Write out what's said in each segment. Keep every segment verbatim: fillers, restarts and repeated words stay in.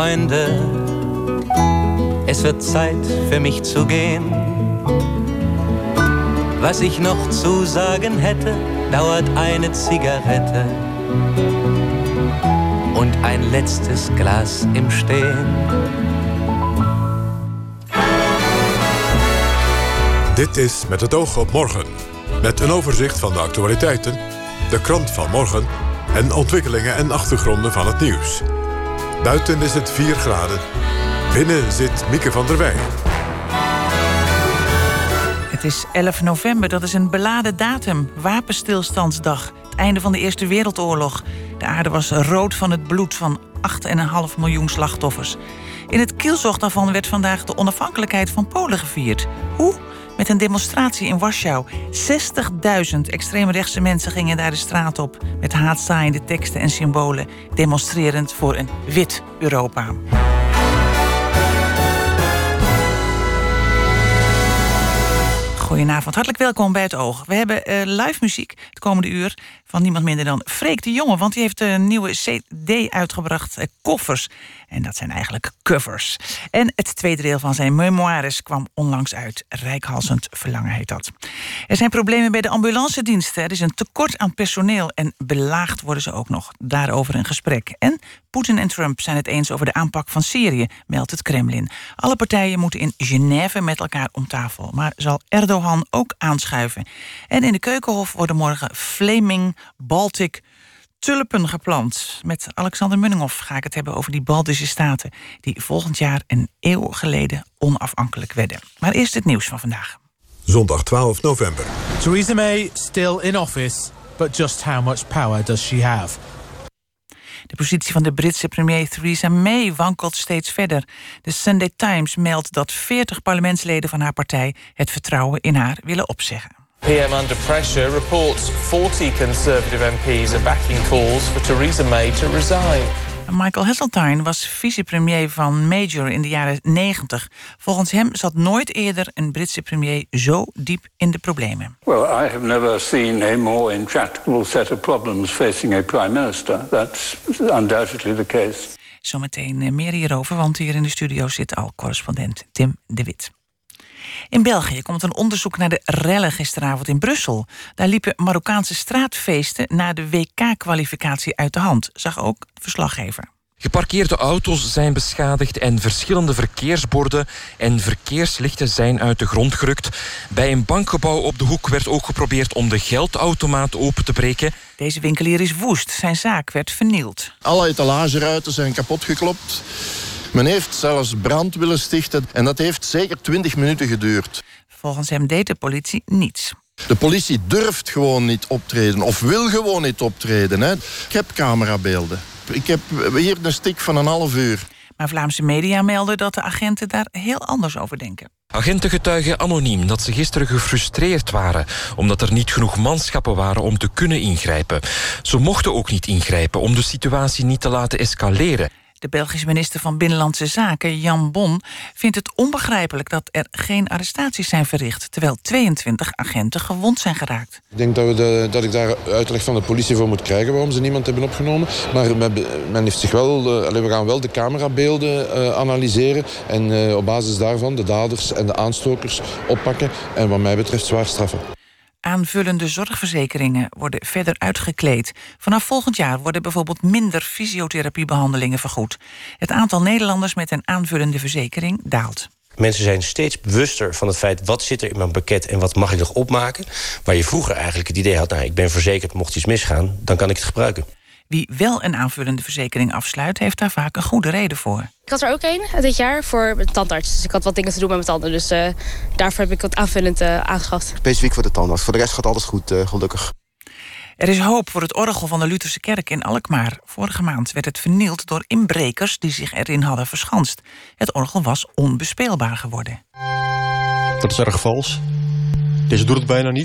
Freunde, es wird Zeit für mich zu gehen. Was ich noch zu sagen hätte, dauert eine Zigarette und ein letztes Glas im Stehen. Dit is Met het oog op morgen. Met een overzicht van de actualiteiten, de krant van morgen en ontwikkelingen en achtergronden van het nieuws. Buiten is het vier graden. Binnen zit Mieke van der Wij. Het is elf november, dat is een beladen datum. Wapenstilstandsdag, het einde van de Eerste Wereldoorlog. De aarde was rood van het bloed van acht komma vijf miljoen slachtoffers. In het kielzog daarvan werd vandaag de onafhankelijkheid van Polen gevierd. Hoe? Met een demonstratie in Warschau. zestigduizend extreemrechtse mensen gingen daar de straat op met haatzaaiende teksten en symbolen, demonstrerend voor een wit Europa. Goedenavond, hartelijk welkom bij Het Oog. We hebben uh, live muziek het komende uur van niemand minder dan Freek de Jonge, want die heeft een nieuwe C D uitgebracht, uh, Koffers. En dat zijn eigenlijk covers. En het tweede deel van zijn memoires kwam onlangs uit. Reikhalzend verlangen heet dat. Er zijn problemen bij de ambulancediensten. Er is een tekort aan personeel en belaagd worden ze ook nog. Daarover een gesprek. En Poetin en Trump zijn het eens over de aanpak van Syrië, meldt het Kremlin. Alle partijen moeten in Genève met elkaar om tafel. Maar zal Erdogan ook aanschuiven? En in de Keukenhof worden morgen Flaming Baltic tulpen geplant. Met Alexander Munninghoff ga ik het hebben over die Baltische staten die volgend jaar een eeuw geleden onafhankelijk werden. Maar eerst het nieuws van vandaag. Zondag twaalf november. Theresa May still in office, but just how much power does she have? De positie van de Britse premier Theresa May wankelt steeds verder. De Sunday Times meldt dat veertig parlementsleden van haar partij het vertrouwen in haar willen opzeggen. P M under pressure reports forty Conservative M P's are backing calls for Theresa May to resign. Michael Heseltine was vicepremier van Major in de jaren negentig. Volgens hem zat nooit eerder een Britse premier zo diep in de problemen. Well, I have never seen a more intractable set of problems facing a prime minister. That's undoubtedly the case. Zometeen meer hierover, want hier in de studio zit al correspondent Tim de Wit. In België komt een onderzoek naar de rellen gisteravond in Brussel. Daar liepen Marokkaanse straatfeesten na de W K-kwalificatie uit de hand, zag ook de verslaggever. Geparkeerde auto's zijn beschadigd en verschillende verkeersborden en verkeerslichten zijn uit de grond gerukt. Bij een bankgebouw op de hoek werd ook geprobeerd om de geldautomaat open te breken. Deze winkelier is woest, zijn zaak werd vernield. Alle etalageruiten zijn kapot geklopt. Men heeft zelfs brand willen stichten en dat heeft zeker twintig minuten geduurd. Volgens hem deed de politie niets. De politie durft gewoon niet optreden of wil gewoon niet optreden. Hè. Ik heb camerabeelden. Ik heb hier een stik van een half uur. Maar Vlaamse media melden dat de agenten daar heel anders over denken. Agenten getuigen anoniem dat ze gisteren gefrustreerd waren, omdat er niet genoeg manschappen waren om te kunnen ingrijpen. Ze mochten ook niet ingrijpen om de situatie niet te laten escaleren. De Belgische minister van Binnenlandse Zaken, Jan Bon, vindt het onbegrijpelijk dat er geen arrestaties zijn verricht, terwijl tweeëntwintig agenten gewond zijn geraakt. Ik denk dat, we de, dat ik daar uitleg van de politie voor moet krijgen waarom ze niemand hebben opgenomen. Maar men, men heeft zich wel, uh, we gaan wel de camerabeelden uh, analyseren en uh, op basis daarvan de daders en de aanstokers oppakken en wat mij betreft zwaar straffen. Aanvullende zorgverzekeringen worden verder uitgekleed. Vanaf volgend jaar worden bijvoorbeeld minder fysiotherapiebehandelingen vergoed. Het aantal Nederlanders met een aanvullende verzekering daalt. Mensen zijn steeds bewuster van het feit wat zit er in mijn pakket en wat mag ik nog opmaken. Waar je vroeger eigenlijk het idee had, nou, ik ben verzekerd, mocht iets misgaan, dan kan ik het gebruiken. Wie wel een aanvullende verzekering afsluit, heeft daar vaak een goede reden voor. Ik had er ook één dit jaar voor mijn tandarts. Dus ik had wat dingen te doen met mijn tanden. Dus uh, daarvoor heb ik wat aanvullend uh, aangeschaft. Specifiek voor de tandarts. Voor de rest gaat alles goed, uh, gelukkig. Er is hoop voor het orgel van de Lutherse kerk in Alkmaar. Vorige maand werd het vernield door inbrekers die zich erin hadden verschanst. Het orgel was onbespeelbaar geworden. Dat is erg vals. Deze doet het bijna niet.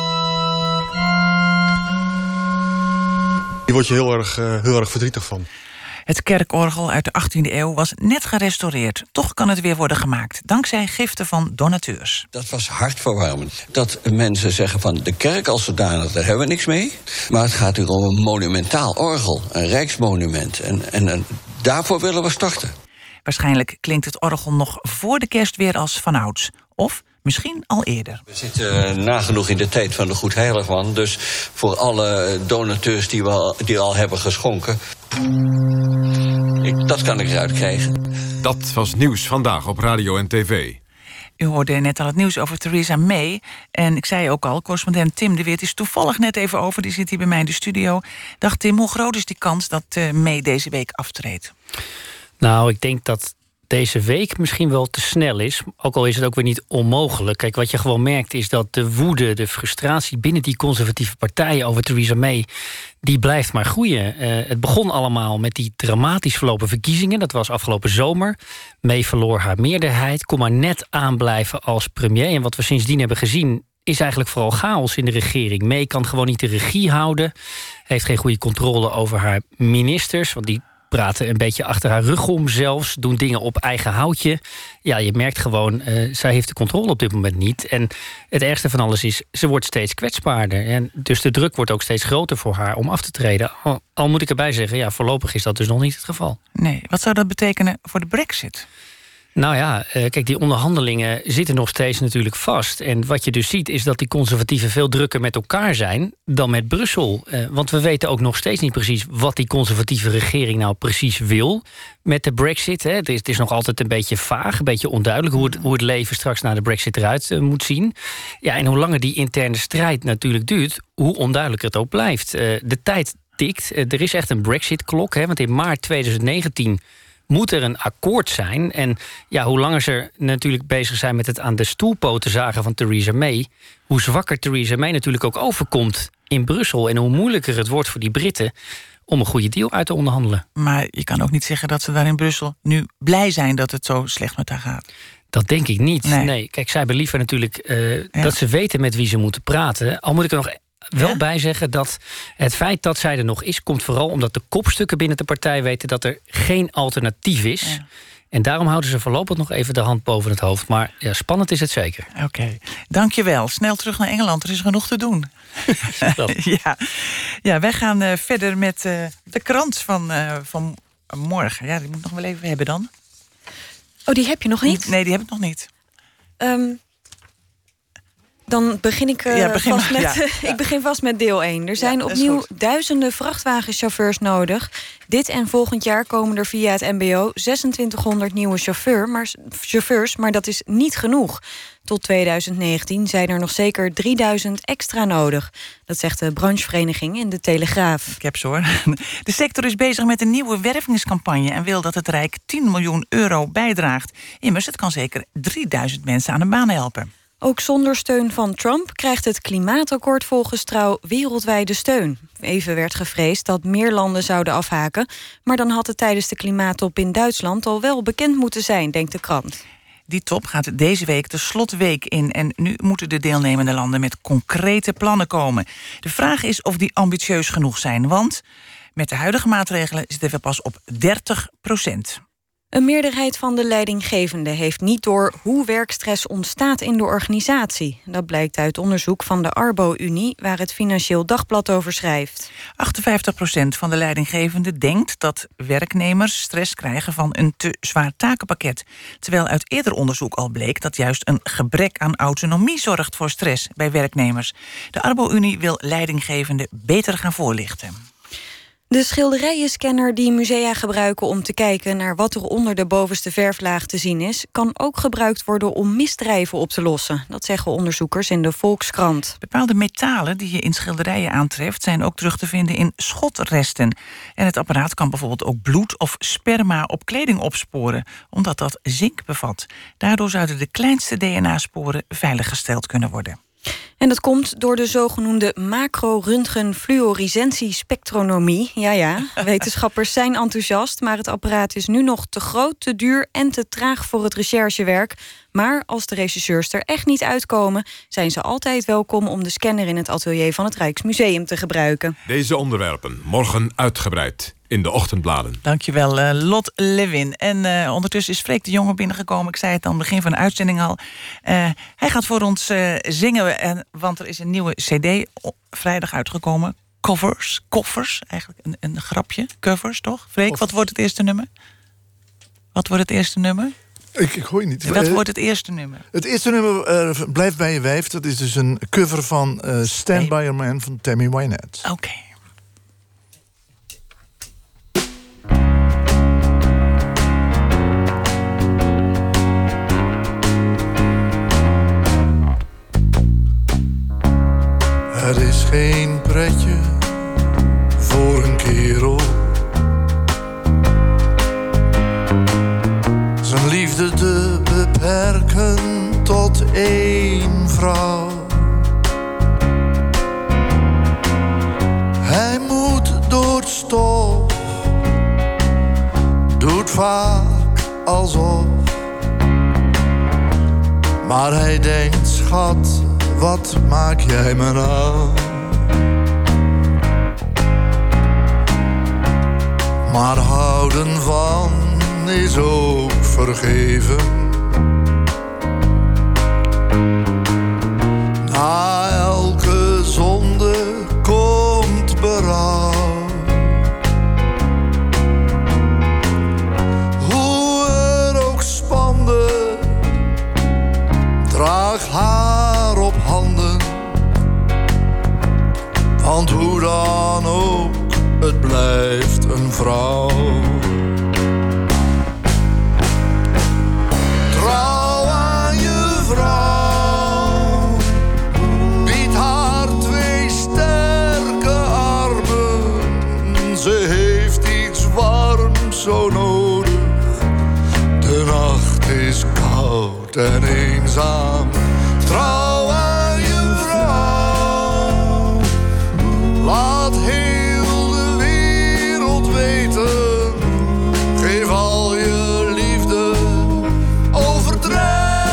Hier word je heel erg, uh, heel erg verdrietig van. Het kerkorgel uit de achttiende eeuw was net gerestaureerd. Toch kan het weer worden gemaakt, dankzij giften van donateurs. Dat was hartverwarmend. Dat mensen zeggen van de kerk als zodanig, daar hebben we niks mee. Maar het gaat hier om een monumentaal orgel, een rijksmonument. En, en, en daarvoor willen we storten. Waarschijnlijk klinkt het orgel nog voor de kerst weer als vanouds. Of misschien al eerder. We zitten nagenoeg in de tijd van de Goedheiligman. Dus voor alle donateurs die we al, die al hebben geschonken, ik, dat kan ik eruit krijgen. Dat was Nieuws Vandaag op radio en tv. U hoorde net al het nieuws over Theresa May. En ik zei ook al, correspondent Tim de Wit is toevallig net even over. Die zit hier bij mij in de studio. Dacht Tim, hoe groot is die kans dat uh, May deze week aftreedt? Nou, ik denk dat deze week misschien wel te snel is. Ook al is het ook weer niet onmogelijk. Kijk, wat je gewoon merkt is dat de woede, de frustratie binnen die conservatieve partijen over Theresa May, die blijft maar groeien. Uh, het begon allemaal met die dramatisch verlopen verkiezingen. Dat was afgelopen zomer. May verloor haar meerderheid, kon maar net aanblijven als premier. En wat we sindsdien hebben gezien is eigenlijk vooral chaos in de regering. May kan gewoon niet de regie houden. Heeft geen goede controle over haar ministers, want die praten een beetje achter haar rug om zelfs, doen dingen op eigen houtje. Ja, je merkt gewoon, uh, zij heeft de controle op dit moment niet. En het ergste van alles is, ze wordt steeds kwetsbaarder. En dus de druk wordt ook steeds groter voor haar om af te treden. Al, al moet ik erbij zeggen, ja, voorlopig is dat dus nog niet het geval. Nee, wat zou dat betekenen voor de Brexit? Nou ja, kijk, die onderhandelingen zitten nog steeds natuurlijk vast. En wat je dus ziet is dat die conservatieven veel drukker met elkaar zijn dan met Brussel. Want we weten ook nog steeds niet precies wat die conservatieve regering nou precies wil met de Brexit. Het is, het is nog altijd een beetje vaag, een beetje onduidelijk hoe het, hoe het leven straks na de Brexit eruit moet zien. Ja, en hoe langer die interne strijd natuurlijk duurt, hoe onduidelijker het ook blijft. De tijd tikt. Er is echt een Brexit-klok, want in maart tweeduizend negentien moet er een akkoord zijn. En ja, hoe langer ze natuurlijk bezig zijn met het aan de stoelpoten zagen van Theresa May, hoe zwakker Theresa May natuurlijk ook overkomt in Brussel. En hoe moeilijker het wordt voor die Britten om een goede deal uit te onderhandelen. Maar je kan ook niet zeggen dat ze daar in Brussel nu blij zijn dat het zo slecht met haar gaat. Dat denk ik niet. Nee, nee. Kijk, zij hebben liever natuurlijk uh, ja. dat ze weten met wie ze moeten praten. Al moet ik er nog wel ja? bij zeggen dat het feit dat zij er nog is, komt vooral omdat de kopstukken binnen de partij weten dat er geen alternatief is. Ja. En daarom houden ze voorlopig nog even de hand boven het hoofd. Maar ja, spannend is het zeker. Oké, okay. Dankjewel. Snel terug naar Engeland, er is genoeg te doen. ja. ja, wij gaan uh, verder met uh, de krant van, uh, van morgen. Ja, die moet ik nog wel even hebben dan. Oh, die heb je nog niet? Nee, die heb ik nog niet. Um, dan begin ik, uh, ja, begin vast maar, met, ja. uh, ik begin vast met deel één. Er zijn ja, opnieuw duizenden vrachtwagenchauffeurs nodig. Dit en volgend jaar komen er via het M B O zesentwintighonderd nieuwe chauffeur, maar, chauffeurs, maar dat is niet genoeg. Tot tweeduizend negentien zijn er nog zeker drieduizend extra nodig. Dat zegt de branchevereniging in de Telegraaf. Ik heb ze hoor. De sector is bezig met een nieuwe wervingscampagne en wil dat het Rijk tien miljoen euro bijdraagt. Immers, het kan zeker drieduizend mensen aan een baan helpen. Ook zonder steun van Trump krijgt het klimaatakkoord volgens Trouw wereldwijde steun. Even werd gevreesd dat meer landen zouden afhaken, maar dan had het tijdens de klimaattop in Duitsland al wel bekend moeten zijn, denkt de krant. Die top gaat deze week de slotweek in en nu moeten de deelnemende landen met concrete plannen komen. De vraag is of die ambitieus genoeg zijn, want met de huidige maatregelen zitten we pas op dertig procent. Een meerderheid van de leidinggevenden heeft niet door hoe werkstress ontstaat in de organisatie. Dat blijkt uit onderzoek van de Arbo-Unie, waar het Financieel Dagblad over schrijft. achtenvijftig procent van de leidinggevenden denkt dat werknemers stress krijgen van een te zwaar takenpakket. Terwijl uit eerder onderzoek al bleek dat juist een gebrek aan autonomie zorgt voor stress bij werknemers. De Arbo-Unie wil leidinggevenden beter gaan voorlichten. De schilderijenscanner die musea gebruiken om te kijken naar wat er onder de bovenste verflaag te zien is, kan ook gebruikt worden om misdrijven op te lossen. Dat zeggen onderzoekers in de Volkskrant. Bepaalde metalen die je in schilderijen aantreft zijn ook terug te vinden in schotresten. En het apparaat kan bijvoorbeeld ook bloed of sperma op kleding opsporen, omdat dat zink bevat. Daardoor zouden de kleinste D N A-sporen veiliggesteld kunnen worden. En dat komt door de zogenoemde macro-röntgen-fluorescentie-spectronomie. Ja, ja, wetenschappers zijn enthousiast, maar het apparaat is nu nog te groot, te duur en te traag voor het recherchewerk. Maar als de rechercheurs er echt niet uitkomen, zijn ze altijd welkom om de scanner in het atelier van het Rijksmuseum te gebruiken. Deze onderwerpen morgen uitgebreid in de ochtendbladen. Dankjewel, uh, Lot Lewin. En uh, ondertussen is Freek de Jonge binnengekomen. Ik zei het aan het begin van de uitzending al. Uh, hij gaat voor ons uh, zingen, en, want er is een nieuwe cd vrijdag uitgekomen. Covers, koffers, eigenlijk een, een grapje. Covers, toch? Freek, wat wordt het eerste nummer? Wat wordt het eerste nummer? Ik, ik hoor je niet. Wat wordt het eerste nummer? Het eerste nummer, uh, Blijf bij je wijf... dat is dus een cover van uh, Stand By Your Man van Tammy Wynette. Oké. Okay. Het is geen pretje voor een kerel. Zijn liefde te beperken tot één vrouw. Hij moet door het stof, doet vaak alsof. Maar hij denkt, schat, wat maak jij me nou? Maar houden van is ook vergeven. Na elke zonde komt berouw. Hoe er ook spande, draag haar op handen. Want hoe dan ook, het blijft een vrouw. Trouw aan je vrouw, bied haar twee sterke armen. Ze heeft iets warms zo nodig. De nacht is koud en eenzaam. Trouw aan je vrouw, laat heel de wereld weten. Geef al je liefde, overdrijf.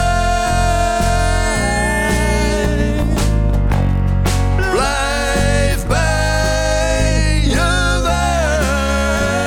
Blijf bij je wijf.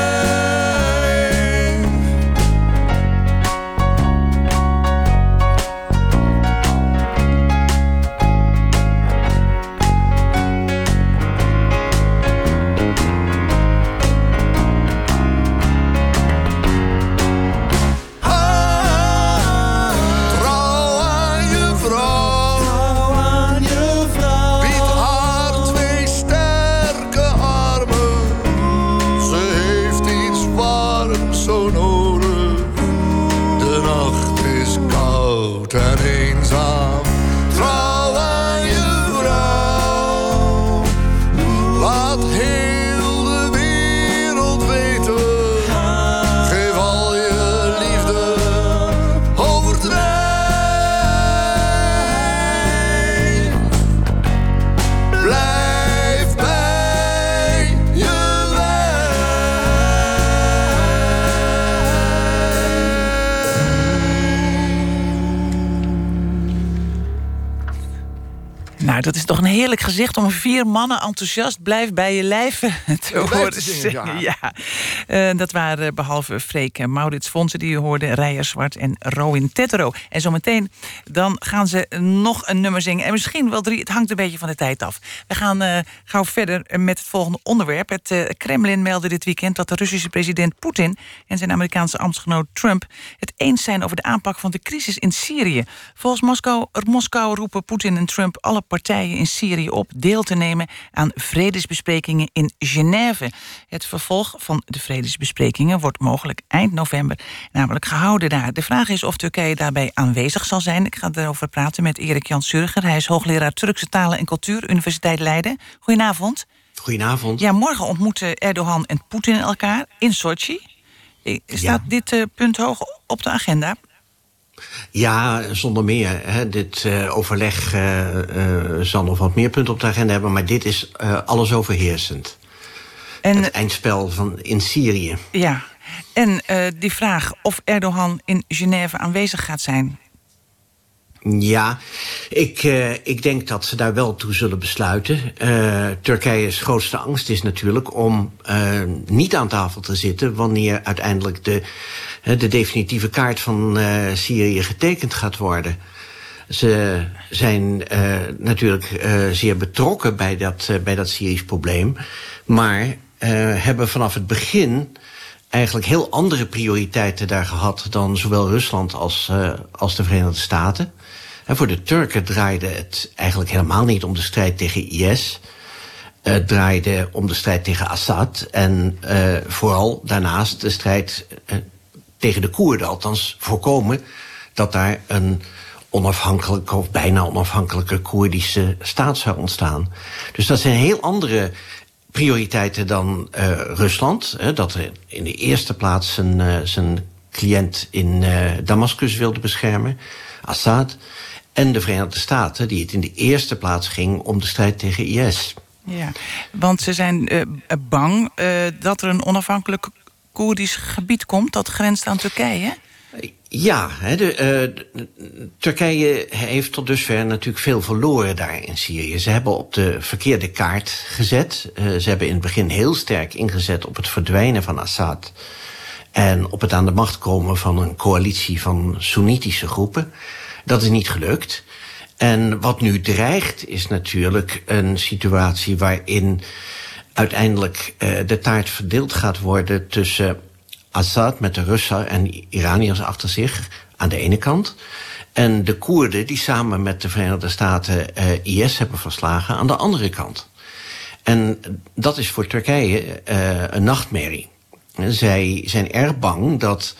Trouw aan je vrouw, bied haar twee sterke armen. Ze heeft iets warms zo nodig. De nacht is koud en eenzaam. Trouw aan je vrouw, laat heel de wereld weten. Geef al je liefde, overdrijf. Blijf bij je Nou, dat is toch een heerlijk gezicht om vier mannen enthousiast blijf bij je lijf te blijft horen zingen, zingen. ja. Ja. Eh, dat waren behalve Freek en Maurits Vonsen die je hoorde, Rijer Zwart en Rowan Tettero. En zometeen dan gaan ze nog een nummer zingen. En misschien wel drie, het hangt een beetje van de tijd af. We gaan uh, gauw verder met het volgende onderwerp. Het uh, Kremlin meldde dit weekend dat de Russische president Poetin en zijn Amerikaanse ambtsgenoot Trump het eens zijn over de aanpak van de crisis in Syrië. Volgens Moskou, Moskou roepen Poetin en Trump alle partijen in Syrië op deel te nemen aan vredesbesprekingen in Genève. Het vervolg van de vredesbesprekingen wordt mogelijk eind november namelijk gehouden daar. De vraag is of Turkije daarbij aanwezig zal zijn. Ik ga erover praten met Erik Jan Surger. Hij is hoogleraar Turkse talen en cultuur, Universiteit Leiden. Goedenavond. Goedenavond. Ja, morgen ontmoeten Erdogan en Poetin elkaar in Sochi. Staat ja. dit uh, punt hoog op de agenda? Ja, zonder meer. Hè. Dit uh, overleg uh, uh, zal nog wat meer punten op de agenda hebben, maar dit is uh, alles overheersend. En, het eindspel van in Syrië. Ja, en uh, die vraag of Erdogan in Genève aanwezig gaat zijn. Ja, ik, uh, ik denk dat ze daar wel toe zullen besluiten. Uh, Turkije's grootste angst is natuurlijk om uh, niet aan tafel te zitten wanneer uiteindelijk de, uh, de definitieve kaart van uh, Syrië getekend gaat worden. Ze zijn uh, natuurlijk uh, zeer betrokken bij dat, uh, bij dat Syrisch probleem, maar uh, hebben vanaf het begin eigenlijk heel andere prioriteiten daar gehad dan zowel Rusland als, uh, als de Verenigde Staten. En voor de Turken draaide het eigenlijk helemaal niet om de strijd tegen I S. Het draaide om de strijd tegen Assad en uh, vooral daarnaast de strijd uh, tegen de Koerden. Althans voorkomen dat daar een onafhankelijke of bijna onafhankelijke Koerdische staat zou ontstaan. Dus dat zijn heel andere prioriteiten dan uh, Rusland. Hè, dat in de eerste plaats zijn, uh, zijn cliënt in uh, Damascus wilde beschermen, Assad. En de Verenigde Staten, die het in de eerste plaats ging om de strijd tegen I S. Ja, want ze zijn uh, bang uh, dat er een onafhankelijk Koerdisch gebied komt dat grenst aan Turkije. Ja, he, de, uh, de, Turkije heeft tot dusver natuurlijk veel verloren daar in Syrië. Ze hebben op de verkeerde kaart gezet. Uh, ze hebben in het begin heel sterk ingezet op het verdwijnen van Assad en op het aan de macht komen van een coalitie van Soenitische groepen. Dat is niet gelukt. En wat nu dreigt is natuurlijk een situatie waarin uiteindelijk uh, de taart verdeeld gaat worden tussen Assad met de Russen en Iraniërs achter zich aan de ene kant, en de Koerden die samen met de Verenigde Staten uh, I S hebben verslagen aan de andere kant. En dat is voor Turkije uh, een nachtmerrie. Zij zijn erg bang dat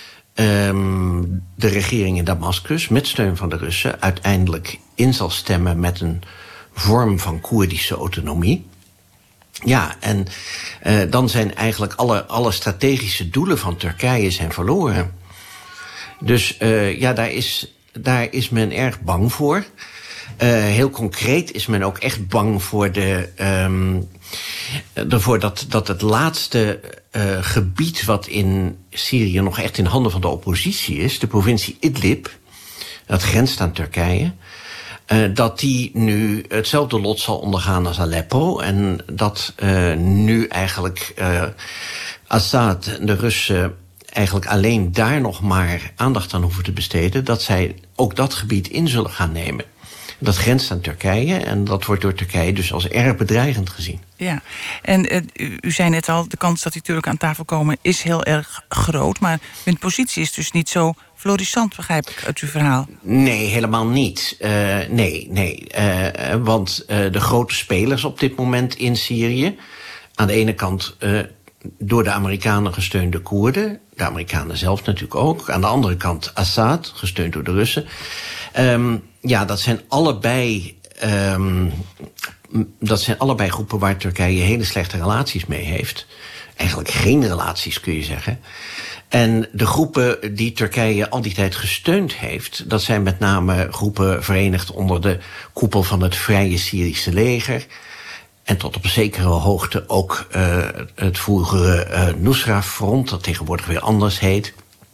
um, de regering in Damascus met steun van de Russen uiteindelijk in zal stemmen met een vorm van Koerdische autonomie. Ja, en uh, dan zijn eigenlijk alle, alle strategische doelen van Turkije zijn verloren. Dus uh, ja, daar is, daar is men erg bang voor. Uh, heel concreet is men ook echt bang voor de, um, ervoor dat, dat het laatste uh, gebied wat in Syrië nog echt in handen van de oppositie is, de provincie Idlib, dat grenst aan Turkije, Uh, dat die nu hetzelfde lot zal ondergaan als Aleppo. En dat uh, nu eigenlijk uh, Assad en de Russen eigenlijk alleen daar nog maar aandacht aan hoeven te besteden, dat zij ook dat gebied in zullen gaan nemen. Dat grenst aan Turkije en dat wordt door Turkije dus als erg bedreigend gezien. Ja, en uh, u, u zei net al, de kans dat die Turken aan tafel komen is heel erg groot, maar hun positie is dus niet zo florissant, begrijp ik uit uw verhaal. Nee, helemaal niet. Uh, nee, nee. Uh, want uh, de grote spelers op dit moment in Syrië, aan de ene kant uh, door de Amerikanen gesteunde Koerden, de Amerikanen zelf natuurlijk ook, aan de andere kant Assad, gesteund door de Russen. Um, ja, dat zijn allebei um, dat zijn allebei groepen waar Turkije hele slechte relaties mee heeft. Eigenlijk geen relaties, kun je zeggen. En de groepen die Turkije al die tijd gesteund heeft, dat zijn met name groepen verenigd onder de koepel van het Vrije Syrische leger. En tot op een zekere hoogte ook uh, het vroegere uh, Nusra-front, dat tegenwoordig weer anders heet.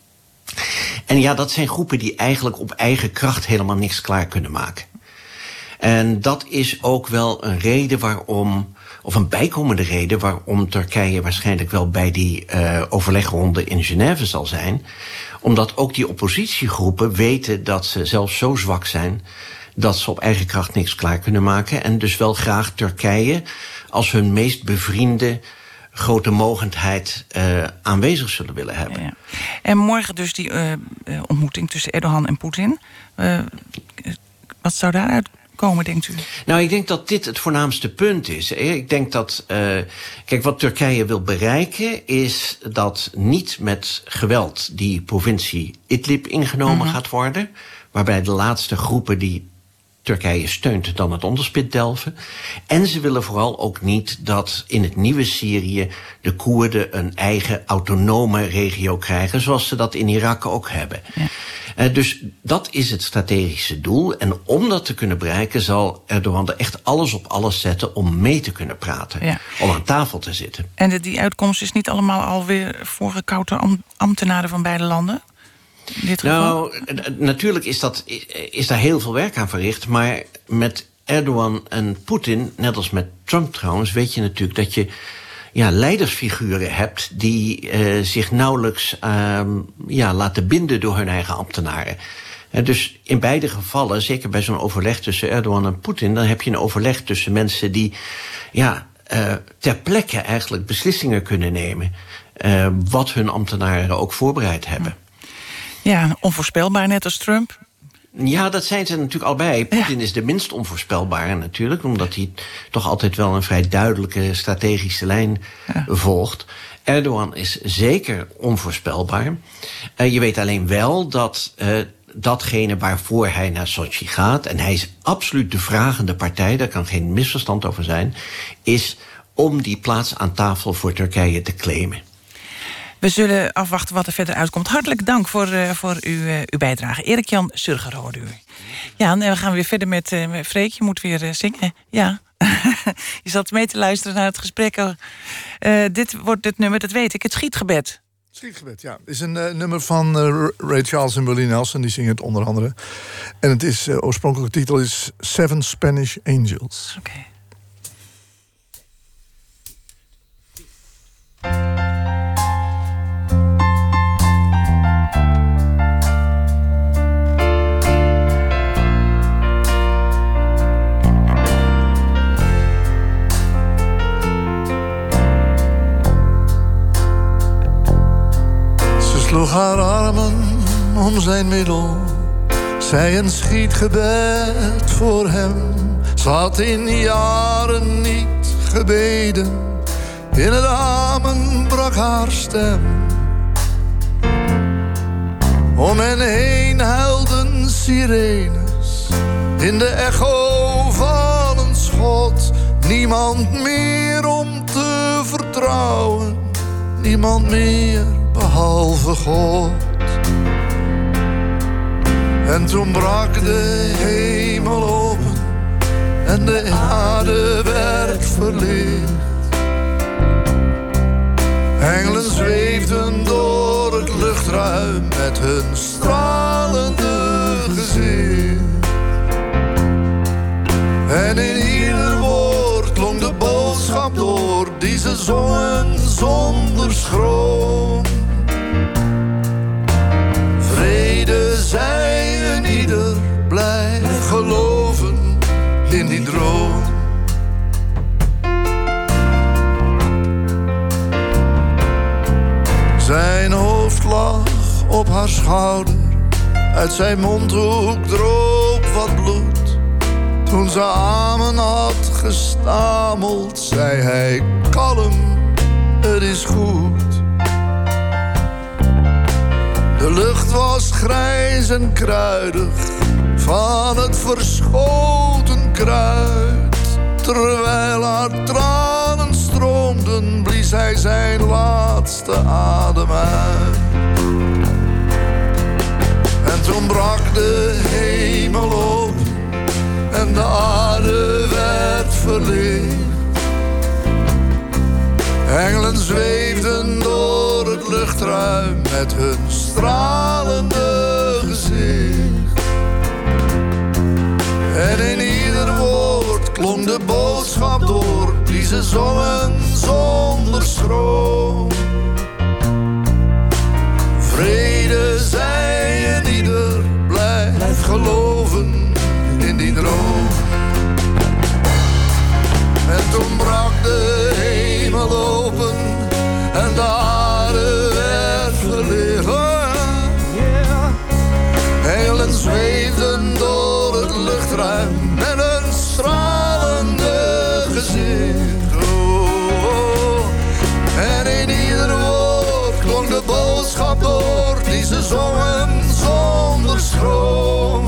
En ja, dat zijn groepen die eigenlijk op eigen kracht helemaal niks klaar kunnen maken. En dat is ook wel een reden waarom, of een bijkomende reden waarom Turkije waarschijnlijk wel bij die uh, overlegronde in Genève zal zijn. Omdat ook die oppositiegroepen weten dat ze zelfs zo zwak zijn dat ze op eigen kracht niks klaar kunnen maken. En dus wel graag Turkije als hun meest bevriende grote mogendheid uh, aanwezig zullen willen hebben. Ja, ja. En morgen dus die uh, uh, ontmoeting tussen Erdogan en Poetin. Uh, wat zou daaruit komen, denkt u? Nou, ik denk dat dit het voornaamste punt is. Ik denk dat, uh, kijk, wat Turkije wil bereiken is dat niet met geweld die provincie Idlib ingenomen mm-hmm. gaat worden, waarbij de laatste groepen die Turkije steunt dan het onderspit delven. En ze willen vooral ook niet dat in het nieuwe Syrië de Koerden een eigen autonome regio krijgen, zoals ze dat in Irak ook hebben. Ja. Uh, dus dat is het strategische doel. En om dat te kunnen bereiken zal Erdogan er echt alles op alles zetten om mee te kunnen praten. Ja. Om aan tafel te zitten. En de, die uitkomst is niet allemaal alweer voorgekouden ambtenaren van beide landen? Nou, natuurlijk is, dat, is daar heel veel werk aan verricht, maar met Erdogan en Poetin, net als met Trump trouwens, weet je natuurlijk dat je ja, leidersfiguren hebt die uh, zich nauwelijks uh, ja, laten binden door hun eigen ambtenaren. Uh, dus in beide gevallen, zeker bij zo'n overleg tussen Erdogan en Poetin, dan heb je een overleg tussen mensen die ja, uh, ter plekke eigenlijk beslissingen kunnen nemen. uh, wat hun ambtenaren ook voorbereid hebben. Ja, onvoorspelbaar net als Trump. Ja, dat zijn ze natuurlijk allebei. Poetin ja. is de minst onvoorspelbare natuurlijk, omdat hij toch altijd wel een vrij duidelijke strategische lijn ja. volgt. Erdogan is zeker onvoorspelbaar. Uh, je weet alleen wel dat uh, datgene waarvoor hij naar Sochi gaat, en hij is absoluut de vragende partij, daar kan geen misverstand over zijn, is om die plaats aan tafel voor Turkije te claimen. We zullen afwachten wat er verder uitkomt. Hartelijk dank voor, uh, voor uw, uh, uw bijdrage. Erik-Jan Surger hoorde u. Ja, en we gaan weer verder met uh, Freek. Je moet weer uh, zingen. Ja. Je zat mee te luisteren naar het gesprek. Uh, dit wordt het nummer, dat weet ik, het Schietgebed. Schietgebed, ja. Het is een uh, nummer van uh, Ray Charles en Willie Nelson. Die zingen het onder andere. En het is, uh, oorspronkelijke titel is Seven Spanish Angels. Oké. Okay. Sloeg haar armen om zijn middel, zei een schietgebed voor hem. Ze had in jaren niet gebeden, in het amen brak haar stem. Om hen heen huilden sirenes, in de echo van een schot. Niemand meer om te vertrouwen, niemand meer behalve God. En toen brak de hemel open en de aarde werd verlicht. Engelen zweefden door het luchtruim met hun stralende gezicht. En in ieder woord klonk de boodschap door die ze zongen zonder schroom. Vrede zij en ieder blijft geloven in die droom. Zijn hoofd lag op haar schouder, uit zijn mondhoek droop wat bloed. Toen ze amen had gestameld, zei hij kalm, het is goed. De lucht was grijs en kruidig van het verschoten kruid. Terwijl haar tranen stroomden, blies hij zijn laatste adem uit. En toen brak de hemel open en de aarde werd verlicht. Engelen zweefden door het luchtruim met hun stralende gezicht. En in ieder woord klonk de boodschap door die ze zongen zonder schroom. Vrede zij en ieder blijft geloven in die droom. En toen brak de hemel open en de aarde werd verlicht. Engelen zweefden door het luchtruim met een stralende gezicht. Oh, en in ieder woord klonk de boodschap door die ze zongen zonder schroom.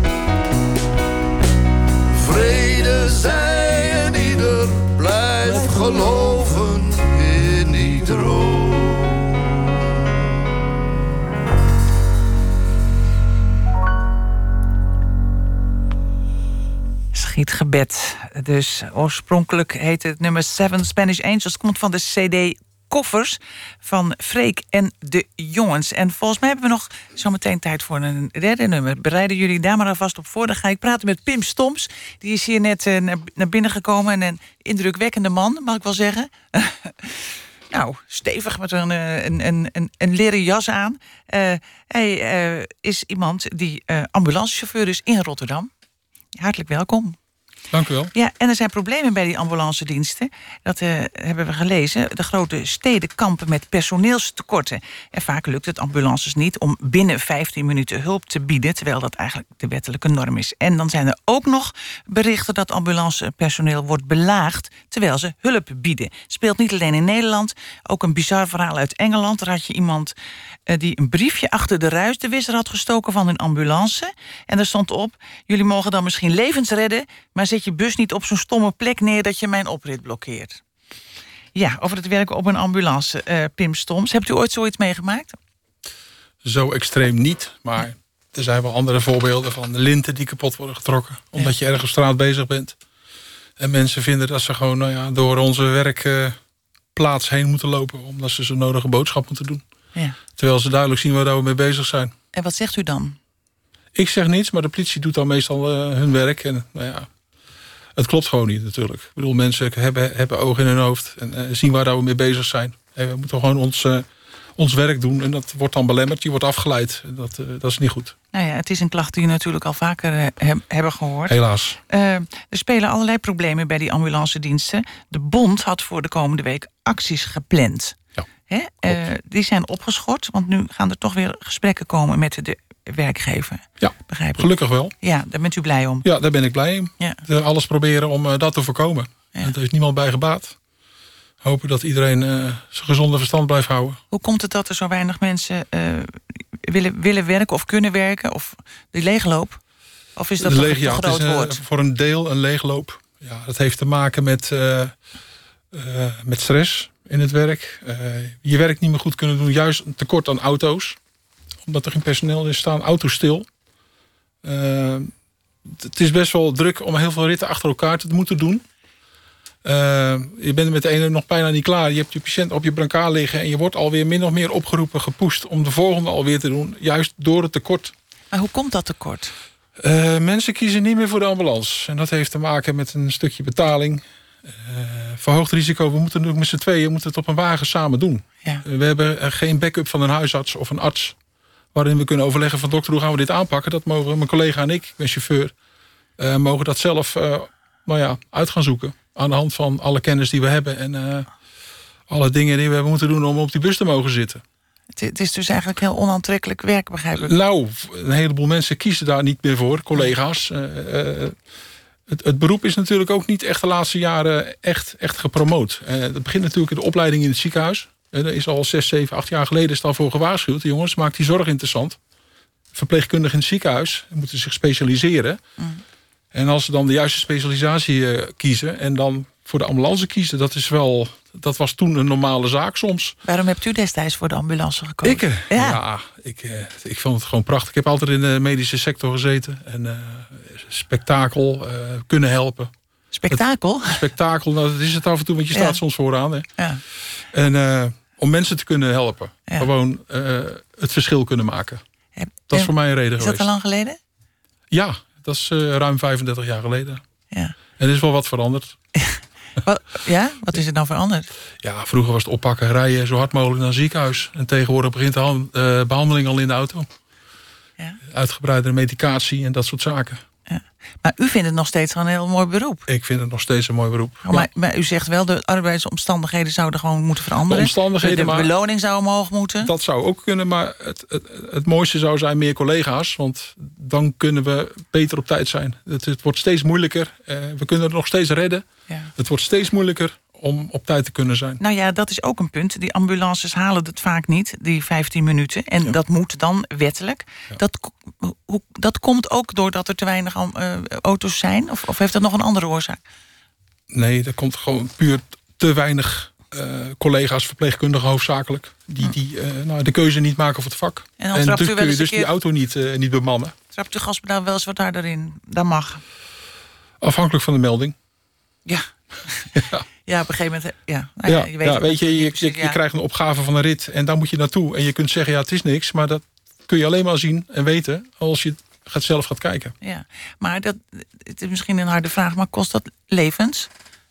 Vrede zij en ieder blijft geloven in die droom. Schietgebed. Dus oorspronkelijk heet het nummer Seven Spanish Angels. Komt van de cd Koffers van Freek en de Jongens. En volgens mij hebben we nog zometeen tijd voor een derde nummer. Bereiden jullie daar maar alvast op voor. Dan ga ik praten met Pim Stoms. Die is hier net uh, naar binnen gekomen. En een indrukwekkende man, mag ik wel zeggen. Nou, stevig met een, een, een, een, een leren jas aan. Uh, hij uh, is iemand die uh, ambulancechauffeur is in Rotterdam. Hartelijk welkom. Dank u wel. Ja, en er zijn problemen bij die ambulancediensten. Dat uh, hebben we gelezen. De grote steden kampen met personeelstekorten. En vaak lukt het ambulances niet om binnen vijftien minuten hulp te bieden, terwijl dat eigenlijk de wettelijke norm is. En dan zijn er ook nog berichten dat ambulancepersoneel wordt belaagd terwijl ze hulp bieden. Speelt niet alleen in Nederland. Ook een bizar verhaal uit Engeland. Daar had je iemand uh, die een briefje achter de ruisdewisser had gestoken van een ambulance. En daar stond op: jullie mogen dan misschien levens redden, maar zet je bus niet op zo'n stomme plek neer dat je mijn oprit blokkeert. Ja, over het werken op een ambulance, uh, Pim Stoms. Hebt u ooit zoiets meegemaakt? Zo extreem niet, maar er zijn wel andere voorbeelden van linten die kapot worden getrokken. Omdat ja. je ergens op straat bezig bent. En mensen vinden dat ze gewoon nou ja, door onze werkplaats heen moeten lopen, omdat ze zo'n nodige boodschap moeten doen. Ja. Terwijl ze duidelijk zien waar we mee bezig zijn. En wat zegt u dan? Ik zeg niets, maar de politie doet dan meestal uh, hun werk. En nou ja, het klopt gewoon niet natuurlijk. Ik bedoel, mensen hebben, hebben ogen in hun hoofd en uh, zien waar we mee bezig zijn. En we moeten gewoon ons, uh, ons werk doen en dat wordt dan belemmerd, je wordt afgeleid. Dat, uh, dat is niet goed. Nou ja, het is een klacht die we natuurlijk al vaker uh, he- hebben gehoord. Helaas. Uh, er spelen allerlei problemen bij die ambulancediensten. De bond had voor de komende week acties gepland. Ja, Hè? Uh, die zijn opgeschort, want nu gaan er toch weer gesprekken komen met de werkgever. Ja, begrijp ik. Gelukkig wel. Ja, daar bent u blij om. Ja, daar ben ik blij om. Ja. Alles proberen om uh, dat te voorkomen. Ja. En er is niemand bij gebaat. Hopen dat iedereen uh, zijn gezonde verstand blijft houden. Hoe komt het dat er zo weinig mensen uh, willen, willen werken of kunnen werken? Of de leegloop? Of is dat de toch leeg, een ja, groot het is, uh, woord? voor een deel een leegloop. Ja, dat heeft te maken met, uh, uh, met stress in het werk. Uh, je werk niet meer goed kunnen doen. Juist een tekort aan auto's. Omdat er geen personeel is, staan auto's stil. Uh, het is best wel druk om heel veel ritten achter elkaar te moeten doen. Uh, je bent met de ene nog bijna niet klaar. Je hebt je patiënt op je brancard liggen en je wordt alweer min of meer opgeroepen, gepusht om de volgende alweer te doen. Juist door het tekort. Maar hoe komt dat tekort? Uh, mensen kiezen niet meer voor de ambulance. En dat heeft te maken met een stukje betaling. Uh, verhoogd risico. We moeten het met z'n tweeën moeten het op een wagen samen doen. Ja. Uh, we hebben uh, geen backup van een huisarts of een arts waarin we kunnen overleggen van dokter, hoe gaan we dit aanpakken? Dat mogen mijn collega en ik, ik ben chauffeur, uh, mogen dat zelf uh, nou ja, uit gaan zoeken. Aan de hand van alle kennis die we hebben en uh, alle dingen die we hebben moeten doen om op die bus te mogen zitten. Het, het is dus eigenlijk heel onaantrekkelijk werk, begrijp ik. Nou, een heleboel mensen kiezen daar niet meer voor, collega's. Uh, uh, het, het beroep is natuurlijk ook niet echt de laatste jaren echt, echt gepromoot. Uh, dat begint natuurlijk in de opleiding in het ziekenhuis. Er is al zes, zeven, acht jaar geleden is al voor gewaarschuwd. Jongens, maak die zorg interessant. Verpleegkundigen in het ziekenhuis moeten zich specialiseren. Mm. En als ze dan de juiste specialisatie uh, kiezen en dan voor de ambulance kiezen, dat is wel, dat was toen een normale zaak soms. Waarom hebt u destijds voor de ambulance gekozen? Ik? Ja, ja ik, uh, ik vond het gewoon prachtig. Ik heb altijd in de medische sector gezeten en uh, spektakel, uh, kunnen helpen. Spektakel? Het, spektakel, nou, dat is het af en toe, want je staat ja. soms vooraan. Hè. Ja. En uh, om mensen te kunnen helpen. Ja. Gewoon uh, het verschil kunnen maken. Heb, dat is voor mij een reden is geweest. Is dat al lang geleden? Ja, dat is uh, ruim vijfendertig jaar geleden. Ja. En er is wel wat veranderd. Wat, ja? Wat is er nou veranderd? Ja, vroeger was het oppakken, rijden zo hard mogelijk naar het ziekenhuis. En tegenwoordig begint de hand, uh, behandeling al in de auto. Ja. Uitgebreide medicatie en dat soort zaken. Ja. Maar u vindt het nog steeds een heel mooi beroep. Ik vind het nog steeds een mooi beroep. Oh, maar, ja. maar u zegt wel, de arbeidsomstandigheden zouden gewoon moeten veranderen. De omstandigheden, de maar beloning zou omhoog moeten. Dat zou ook kunnen, maar het, het, het mooiste zou zijn meer collega's. Want dan kunnen we beter op tijd zijn. Het, het wordt steeds moeilijker. Uh, we kunnen het nog steeds redden. Ja. Het wordt steeds moeilijker om op tijd te kunnen zijn. Nou ja, dat is ook een punt. Die ambulances halen het vaak niet, die vijftien minuten. En ja. dat moet dan wettelijk. Ja. Dat, hoe, dat komt ook doordat er te weinig uh, auto's zijn? Of, of heeft dat nog een andere oorzaak? Nee, dat komt gewoon puur te weinig uh, collega's, verpleegkundigen hoofdzakelijk. Die, hm. die uh, nou, de keuze niet maken voor het vak. En dan en trapt dus u wel kun je eens dus keer... die auto niet, uh, niet bemannen. Trapt u gaspedaal wel eens wat harder in? Dat mag. Afhankelijk van de melding. Ja. ja. Ja, op een gegeven moment. Ja, nou ja, ja, je weet, ja, weet je, je, je, je krijgt een opgave van een rit en daar moet je naartoe. En je kunt zeggen, ja, het is niks, maar dat kun je alleen maar zien en weten als je gaat zelf gaat kijken. Ja, maar dat, het is misschien een harde vraag, maar kost dat levens?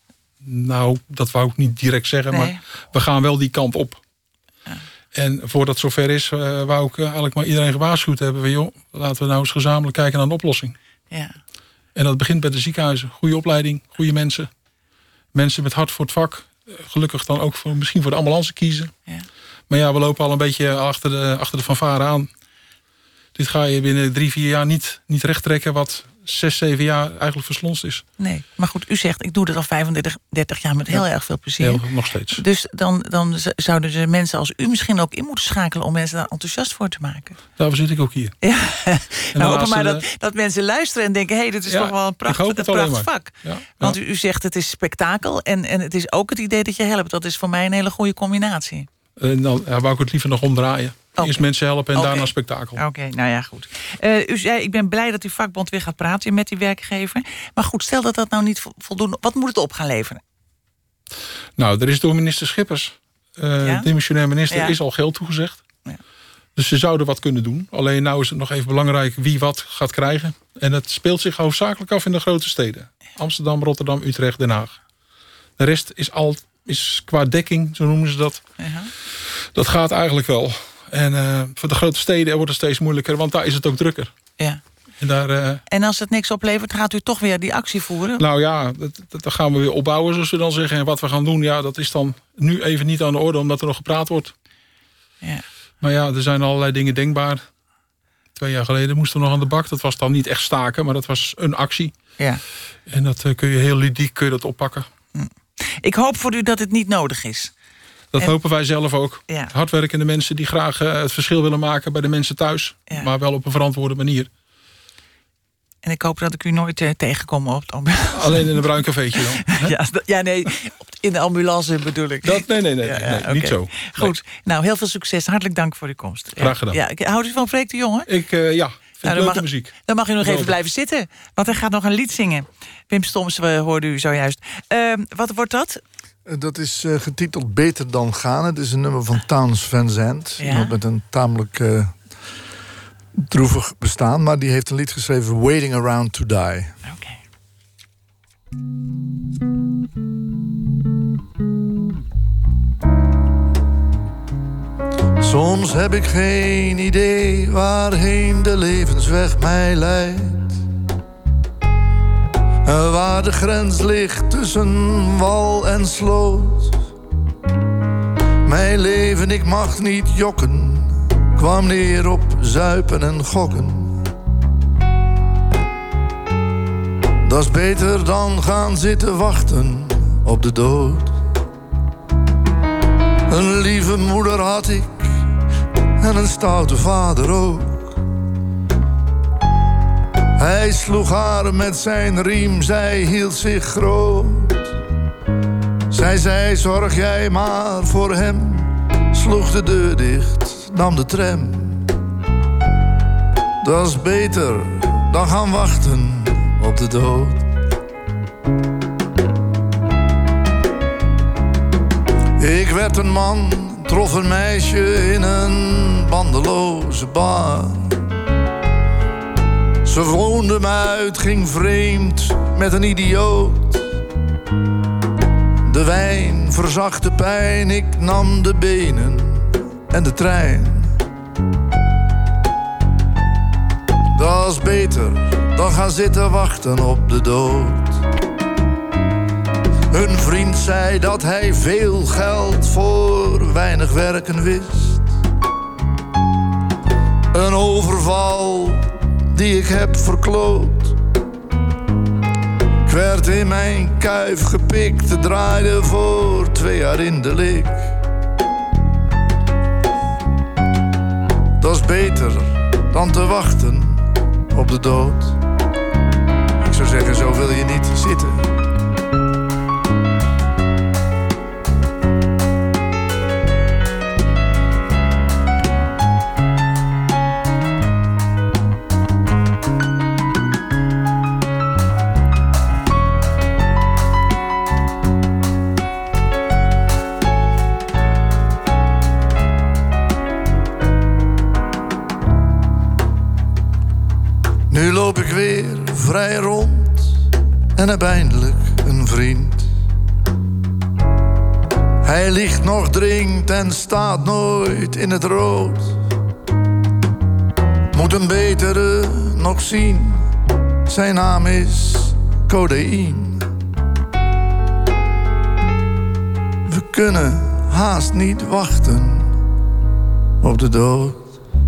Nou, dat wou ik niet direct zeggen, nee. Maar we gaan wel die kant op. Ja. En voordat het zover is, uh, wou ik uh, eigenlijk maar iedereen gewaarschuwd hebben. Van, joh, laten we nou eens gezamenlijk kijken naar een oplossing. Ja. En dat begint bij de ziekenhuizen. Goede opleiding, goede mensen. Mensen met hart voor het vak. Gelukkig dan ook voor, misschien voor de ambulance kiezen. Ja. Maar ja, we lopen al een beetje achter de, achter de fanfare aan. Dit ga je binnen drie, vier jaar niet, niet recht trekken... wat zes, zeven jaar eigenlijk verslonst is. Nee, maar goed, u zegt, ik doe dit al vijfendertig, dertig jaar met heel ja. erg veel plezier. Heel, nog steeds. Dus dan, dan zouden de mensen als u misschien ook in moeten schakelen... om mensen daar enthousiast voor te maken. Daarvoor zit ik ook hier. Ja. Nou, hopen maar dat, dat mensen luisteren en denken... hé, hey, dit is ja, toch wel een prachtig, een prachtig vak. Ja, Want ja. U, u zegt, het is spektakel en, en het is ook het idee dat je helpt. Dat is voor mij een hele goede combinatie. En dan ja, wou ik het liever nog omdraaien. Okay. Eerst mensen helpen en okay. daarna spektakel. Oké, okay, nou ja, goed. Uh, u zei, ik ben blij dat uw vakbond weer gaat praten met die werkgever. Maar goed, stel dat dat nou niet voldoende... Wat moet het op gaan leveren? Nou, er is door minister Schippers... Uh, ja? demissionair minister, ja. is al geld toegezegd. Ja. Dus ze zouden wat kunnen doen. Alleen nou is het nog even belangrijk wie wat gaat krijgen. En het speelt zich hoofdzakelijk af in de grote steden. Amsterdam, Rotterdam, Utrecht, Den Haag. De rest is, al, is qua dekking, zo noemen ze dat. Uh-huh. Dat gaat eigenlijk wel... En uh, voor de grote steden wordt het steeds moeilijker, want daar is het ook drukker. Ja. En, daar, uh, en als het niks oplevert, gaat u toch weer die actie voeren? Nou ja, dat, dat, dat gaan we weer opbouwen, zoals we dan zeggen. En wat we gaan doen, ja, dat is dan nu even niet aan de orde, omdat er nog gepraat wordt. Ja. Maar ja, er zijn allerlei dingen denkbaar. Twee jaar geleden moesten we nog aan de bak. Dat was dan niet echt staken, maar dat was een actie. Ja. En dat uh, kun je heel ludiek kun je dat oppakken. Hm. Ik hoop voor u dat het niet nodig is. Dat en, hopen wij zelf ook. Ja. Hardwerkende mensen die graag uh, het verschil willen maken bij de mensen thuis. Ja. Maar wel op een verantwoorde manier. En ik hoop dat ik u nooit uh, tegenkom op het ambulance. Alleen in een bruin cafeetje dan. ja, ja, nee, in de ambulance bedoel ik. Dat, nee, nee, nee, ja, nee, nee okay. niet zo. Nee. Goed, nou, heel veel succes. Hartelijk dank voor uw komst. Graag gedaan. Ja, ja, houdt u van Freek de Jonge? Ik, uh, ja, vind nou, leuke mag, muziek. Dan mag u nog even blijven zitten. Want hij gaat nog een lied zingen. Wim Stoms, we hoorden u zojuist. Uh, wat wordt dat? Dat is uh, getiteld Beter dan gaan. Het is een nummer van Townes Van Zandt. Ja? Iemand met een tamelijk uh, droevig bestaan. Maar die heeft een lied geschreven, Waiting Around to Die. Oké. Okay. Soms heb ik geen idee waarheen de levensweg mij leidt. Waar de grens ligt tussen wal en sloot. Mijn leven, ik mag niet jokken, kwam neer op zuipen en gokken. Dat is beter dan gaan zitten wachten op de dood. Een lieve moeder had ik en een stoute vader ook. Hij sloeg haar met zijn riem, zij hield zich groot. Zij zei, zorg jij maar voor hem. Sloeg de deur dicht, nam de tram. Dat is beter dan gaan wachten op de dood. Ik werd een man, trof een meisje in een bandeloze bar. Ze woonde me uit, ging vreemd met een idioot. De wijn verzacht de pijn, ik nam de benen en de trein. Dat is beter dan gaan zitten wachten op de dood. Een vriend zei dat hij veel geld voor weinig werken wist. Een overval die ik heb verkloot. Ik werd in mijn kuif gepikt, draaide voor twee jaar in de lik. Dat is beter dan te wachten op de dood. Ik zou zeggen, zo wil je niet zitten. Nu loop ik weer vrij rond en heb eindelijk een vriend. Hij ligt nog, drinkt en staat nooit in het rood. Moet een betere nog zien, Zijn naam is codeïne. We kunnen haast niet wachten op de dood.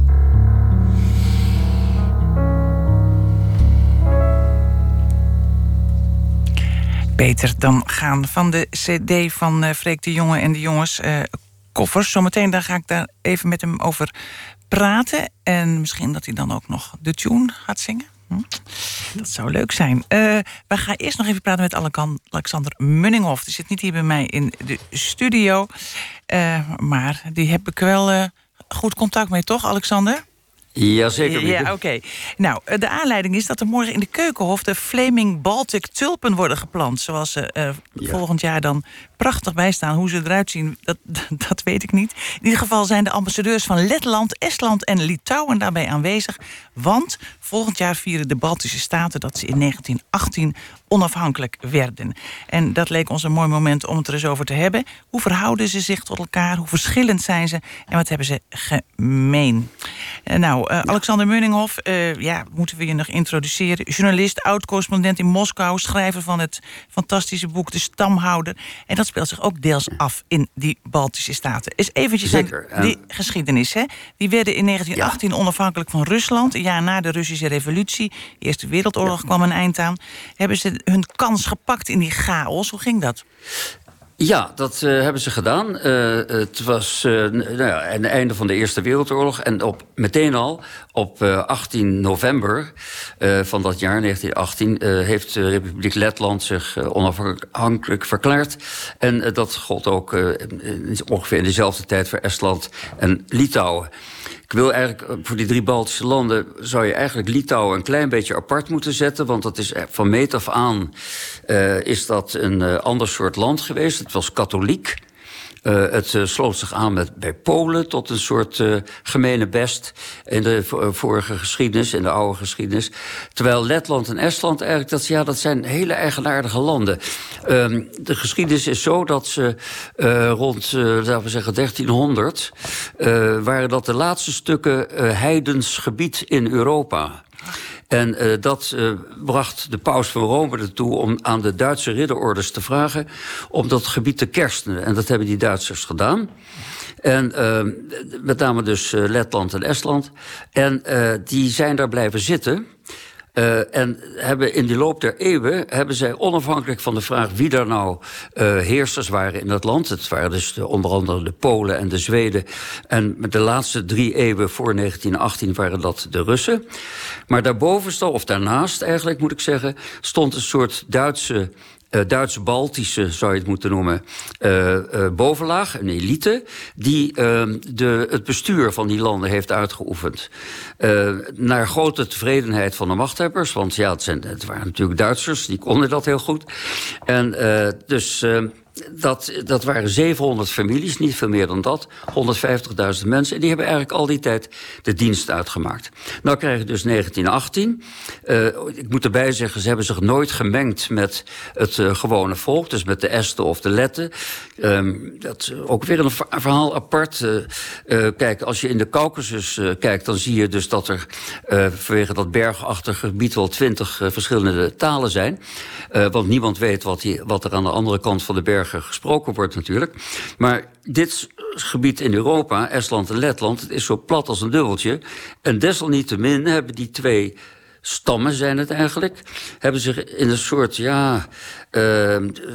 Beter dan gaan van de cd van uh, Freek de Jonge en de jongens. Uh, koffers. Zometeen daar ga ik daar even met hem over praten. En misschien dat hij dan ook nog de tune gaat zingen. Hm? Dat zou leuk zijn. Uh, we gaan eerst nog even praten met Alexander Munninghoff. Die zit niet hier bij mij in de studio. Uh, maar die heb ik wel uh, goed contact mee, toch, Alexander? Jazeker. Ja, oké. Okay. Nou, de aanleiding is dat er morgen in de Keukenhof de Flaming Baltic tulpen worden geplant. Zoals ze uh, ja. volgend jaar dan prachtig bijstaan. Hoe ze eruit zien, dat, dat weet ik niet. In ieder geval zijn de ambassadeurs van Letland, Estland en Litouwen daarbij aanwezig. Want volgend jaar vieren de Baltische Staten dat ze in negentien achttien onafhankelijk werden. En dat leek ons een mooi moment om het er eens over te hebben. Hoe verhouden ze zich tot elkaar? Hoe verschillend zijn ze? En wat hebben ze gemeen? Uh, nou, uh, Alexander Munninghoff, uh, ja, moeten we je nog introduceren. Journalist, oud-correspondent in Moskou, schrijver van het fantastische boek De Stamhouder. En dat speelt zich ook deels af in die Baltische Staten. Is eventjes Zeker. aan die geschiedenis, hè? Die werden in negentien achttien ja. onafhankelijk van Rusland. Een jaar na de Russische revolutie. De Eerste Wereldoorlog ja. kwam een eind aan. Hebben ze hun kans gepakt in die chaos? Hoe ging dat? Ja, dat uh, hebben ze gedaan. Uh, het was uh, nou ja, het einde van de Eerste Wereldoorlog. En op, meteen al op uh, achttien november uh, van dat jaar, negentien achttien... Uh, heeft de Republiek Letland zich uh, onafhankelijk verklaard. En uh, dat gold ook uh, ongeveer in dezelfde tijd voor Estland en Litouwen. Ik wil eigenlijk, voor die drie Baltische landen zou je eigenlijk Litouwen een klein beetje apart moeten zetten. Want dat is van meet af aan uh, is dat een uh, ander soort land geweest. Het was katholiek. Uh, het uh, sloot zich aan met, bij Polen tot een soort uh, gemene best in de uh, vorige geschiedenis, in de oude geschiedenis. Terwijl Letland en Estland eigenlijk, dat, ja, dat zijn hele eigenaardige landen. Um, de geschiedenis is zo dat ze uh, rond, uh, laten we zeggen, dertienhonderd... Uh, waren dat de laatste stukken uh, heidens gebied in Europa. En uh, dat uh, bracht de paus van Rome ertoe om aan de Duitse ridderordes te vragen om dat gebied te kerstenen. En dat hebben die Duitsers gedaan. En uh, met name dus uh, Letland en Estland. En uh, die zijn daar blijven zitten. Uh, en hebben in de loop der eeuwen hebben zij onafhankelijk van de vraag wie daar nou uh, heersers waren in dat land. Het waren dus de, onder andere de Polen en de Zweden. En met de laatste drie eeuwen voor negentien achttien waren dat de Russen. Maar daarboven, of daarnaast eigenlijk moet ik zeggen, stond een soort Duitse Uh, Duits-Baltische, zou je het moeten noemen, uh, uh, bovenlaag, een elite, die uh, de, het bestuur van die landen heeft uitgeoefend. Uh, naar grote tevredenheid van de machthebbers, want ja, het, zijn, het waren natuurlijk Duitsers, die konden dat heel goed. En uh, dus Uh, Dat, dat waren zevenhonderd families, niet veel meer dan dat. honderdvijftigduizend mensen. En die hebben eigenlijk al die tijd de dienst uitgemaakt. Nou krijg je dus negentien achttien. Uh, ik moet erbij zeggen, ze hebben zich nooit gemengd met het uh, gewone volk. Dus met de Esten of de Letten. Um, dat is ook weer een verhaal apart. Uh, uh, kijk, als je in de Caucasus uh, kijkt, dan zie je dus dat er uh, vanwege dat bergachtige gebied wel twintig uh, verschillende talen zijn. Uh, want niemand weet wat, die, wat er aan de andere kant van de berg gesproken wordt natuurlijk. Maar dit gebied in Europa, Estland en Letland, het is zo plat als een dubbeltje. En desalniettemin hebben die twee stammen, zijn het eigenlijk, hebben zich in een soort, ja, uh,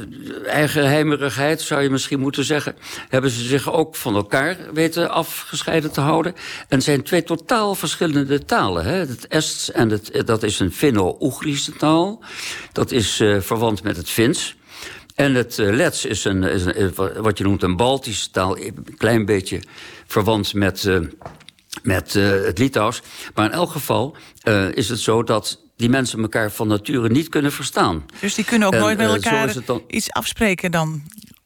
eigenheimerigheid, zou je misschien moeten zeggen, hebben ze zich ook van elkaar weten afgescheiden te houden. En het zijn twee totaal verschillende talen. Hè? Het Ests, en het, dat is een Finno-Oegrische taal. Dat is uh, verwant met het Fins. En het uh, Lets is, een, is een, wat je noemt een Baltische taal, een klein beetje verwant met, uh, met uh, het Litouws. Maar in elk geval uh, is het zo dat die mensen elkaar van nature niet kunnen verstaan. Dus die kunnen ook en, nooit met elkaar uh, dan iets afspreken dan?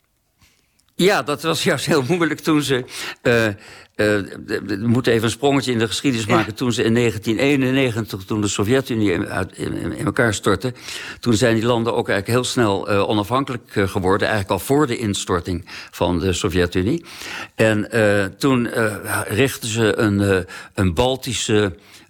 Ja, dat was juist heel moeilijk toen ze Uh, Uh, we moeten even een sprongetje in de geschiedenis maken. Ja. Toen ze in negentien eenennegentig, toen de Sovjet-Unie in, in, in elkaar stortte, toen zijn die landen ook eigenlijk heel snel uh, onafhankelijk uh, geworden. Eigenlijk al voor de instorting van de Sovjet-Unie. En uh, toen uh, richtten ze een, uh, een Baltische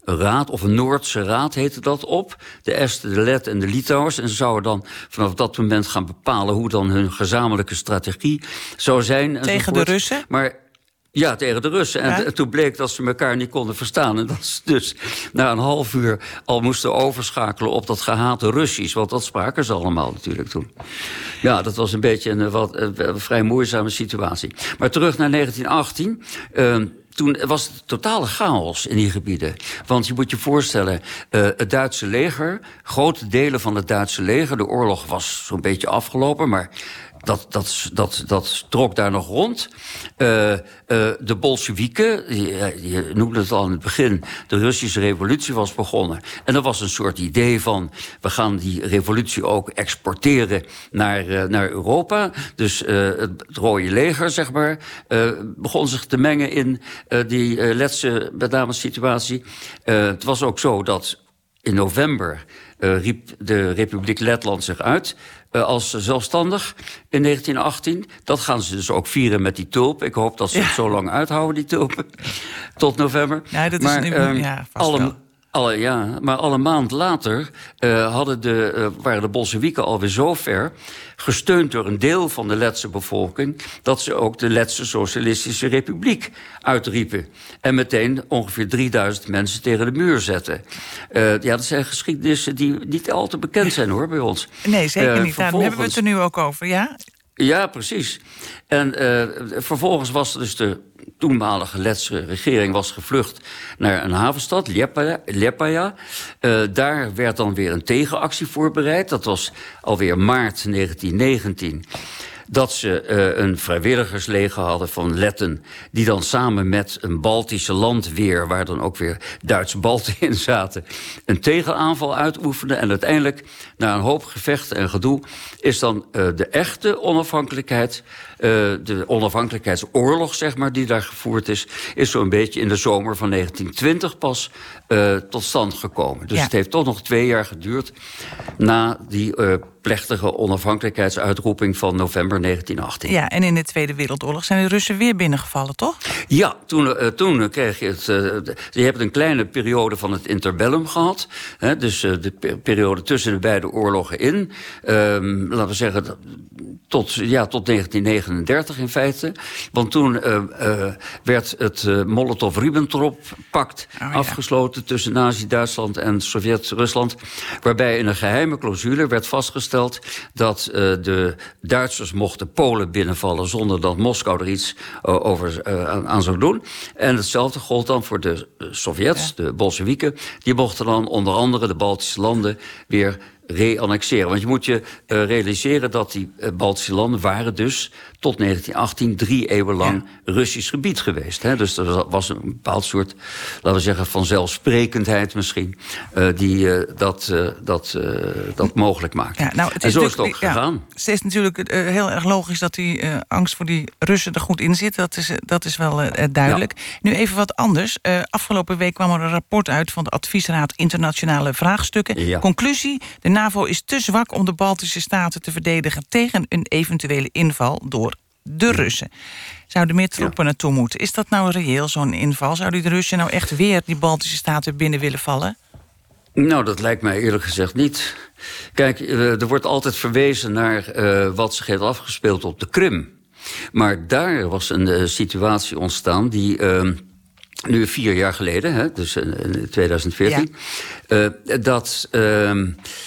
een raad, of een Noordse raad heette dat, op. De Esten, de Letten en de Litouwers. En ze zouden dan vanaf dat moment gaan bepalen hoe dan hun gezamenlijke strategie zou zijn. Tegen enzovoort. de Russen? Maar ja, tegen de Russen. En ja. toen bleek dat ze elkaar niet konden verstaan. En dat ze dus na een half uur al moesten overschakelen op dat gehate Russisch. Want dat spraken ze allemaal natuurlijk toen. Ja, dat was een beetje een, wat, een, een vrij moeizame situatie. Maar terug naar negentien achttien... Uh, Toen was het totale chaos in die gebieden. Want je moet je voorstellen, uh, het Duitse leger, grote delen van het Duitse leger, de oorlog was zo'n beetje afgelopen, maar dat, dat, dat, dat trok daar nog rond. Uh, uh, de Bolsjewieken, je, je noemde het al in het begin, de Russische revolutie was begonnen. En er was een soort idee van, we gaan die revolutie ook exporteren naar, uh, naar Europa. Dus uh, het Rode Leger, zeg maar, uh, begon zich te mengen in uh, die uh, Letse, met name situatie. Uh, het was ook zo dat in november uh, riep de Republiek Letland zich uit uh, als zelfstandig in negentien achttien. Dat gaan ze dus ook vieren met die tulp. Ik hoop dat ze ja. het zo lang uithouden, die tulpen, tot november. Ja, dat maar, is nu, um, ja, vast alle, wel. Alle, ja, maar al een maand later uh, hadden de, uh, waren de Bolsjewieken alweer zo ver, gesteund door een deel van de Letse bevolking, dat ze ook de Letse Socialistische Republiek uitriepen. En meteen ongeveer drieduizend mensen tegen de muur zetten. Uh, ja, dat zijn geschiedenissen die niet al te bekend zijn, hoor, bij ons. Nee, zeker uh, niet. Daarom hebben we het er nu ook over, ja? Ja, precies. En uh, vervolgens was er dus de toenmalige Letse regering was gevlucht naar een havenstad, Liepaja. Liepaja. Uh, daar werd dan weer een tegenactie voorbereid. Dat was alweer maart negentien negentien. Dat ze uh, een vrijwilligersleger hadden van Letten, die dan samen met een Baltische landweer, waar dan ook weer Duitse Balten in zaten, een tegenaanval uitoefenden. En uiteindelijk, na een hoop gevechten en gedoe, is dan uh, de echte onafhankelijkheid, uh, de onafhankelijkheidsoorlog, zeg maar, die daar gevoerd is, is zo'n beetje in de zomer van negentien twintig pas uh, tot stand gekomen. Dus ja. het heeft toch nog twee jaar geduurd na die uh, plechtige onafhankelijkheidsuitroeping van november negentien achttien. Ja, en in de Tweede Wereldoorlog zijn de Russen weer binnengevallen, toch? Ja, toen, uh, toen kreeg je het. Uh, je hebt een kleine periode van het interbellum gehad. Hè, dus uh, de per- periode tussen de beide oorlogen in. Uh, laten we zeggen, tot, ja, tot negentien negenendertig in feite. Want toen uh, uh, werd het uh, Molotov-Ribbentrop-pact oh, ja. afgesloten tussen Nazi-Duitsland en Sovjet-Rusland, waarbij in een geheime clausule werd vastgesteld dat uh, de Duitsers mochten Polen binnenvallen zonder dat Moskou er iets uh, over uh, aan, aan zou doen. En hetzelfde gold dan voor de uh, Sovjets, ja. de Bolsjewieken. Die mochten dan onder andere de Baltische landen weer reannexeren. Want je moet je uh, realiseren dat die uh, Baltische landen waren dus tot negentien achttien drie eeuwen lang ja. Russisch gebied geweest. Hè? Dus er was een bepaald soort, laten we zeggen, vanzelfsprekendheid misschien, uh, die uh, dat, uh, dat, uh, dat mogelijk maakt. Ja, nou, het en is zo is het ook ja, gegaan. Het is natuurlijk uh, heel erg logisch dat die uh, angst voor die Russen er goed in zit. Dat is, uh, dat is wel uh, duidelijk. Ja. Nu even wat anders. Uh, afgelopen week kwam er een rapport uit van de Adviesraad Internationale Vraagstukken. Ja. Conclusie, de NAVO is te zwak om de Baltische staten te verdedigen tegen een eventuele inval door de Russen. Zouden meer troepen ja. naartoe moeten? Is dat nou reëel, zo'n inval? Zouden de Russen nou echt weer die Baltische staten binnen willen vallen? Nou, dat lijkt mij eerlijk gezegd niet. Kijk, er wordt altijd verwezen naar uh, wat zich heeft afgespeeld op de Krim. Maar daar was een uh, situatie ontstaan die Uh, nu vier jaar geleden, hè, dus in twintig veertien, ja. uh, dat Uh,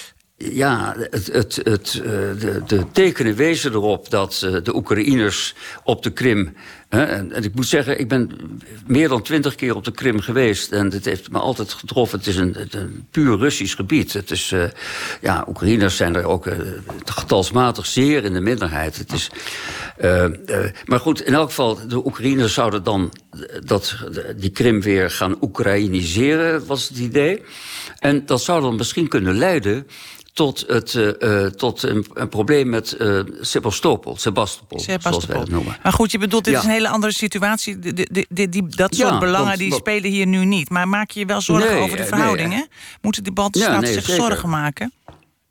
Ja, het, het, het, de, de tekenen wezen erop dat de Oekraïners op de Krim. Hè, en, en ik moet zeggen, ik ben meer dan twintig keer op de Krim geweest. En het heeft me altijd getroffen. Het is een, een puur Russisch gebied. Het is, uh, ja, Oekraïners zijn er ook uh, getalsmatig zeer in de minderheid. Het is, uh, uh, maar goed, in elk geval, de Oekraïners zouden dan dat, die Krim weer gaan Oekraïniseren, was het idee. En dat zou dan misschien kunnen leiden tot, het, uh, tot een, een probleem met uh, Sebastopol, Sebastopol, Sebastopol, zoals wij het noemen. Maar goed, je bedoelt, dit ja. is een hele andere situatie. Die, die, die, die, dat soort ja, belangen want, die wat, spelen hier nu niet. Maar maak je je wel zorgen nee, over de verhoudingen? Nee, Moeten die Baltische ja, staten nee, zich zeker. zorgen maken?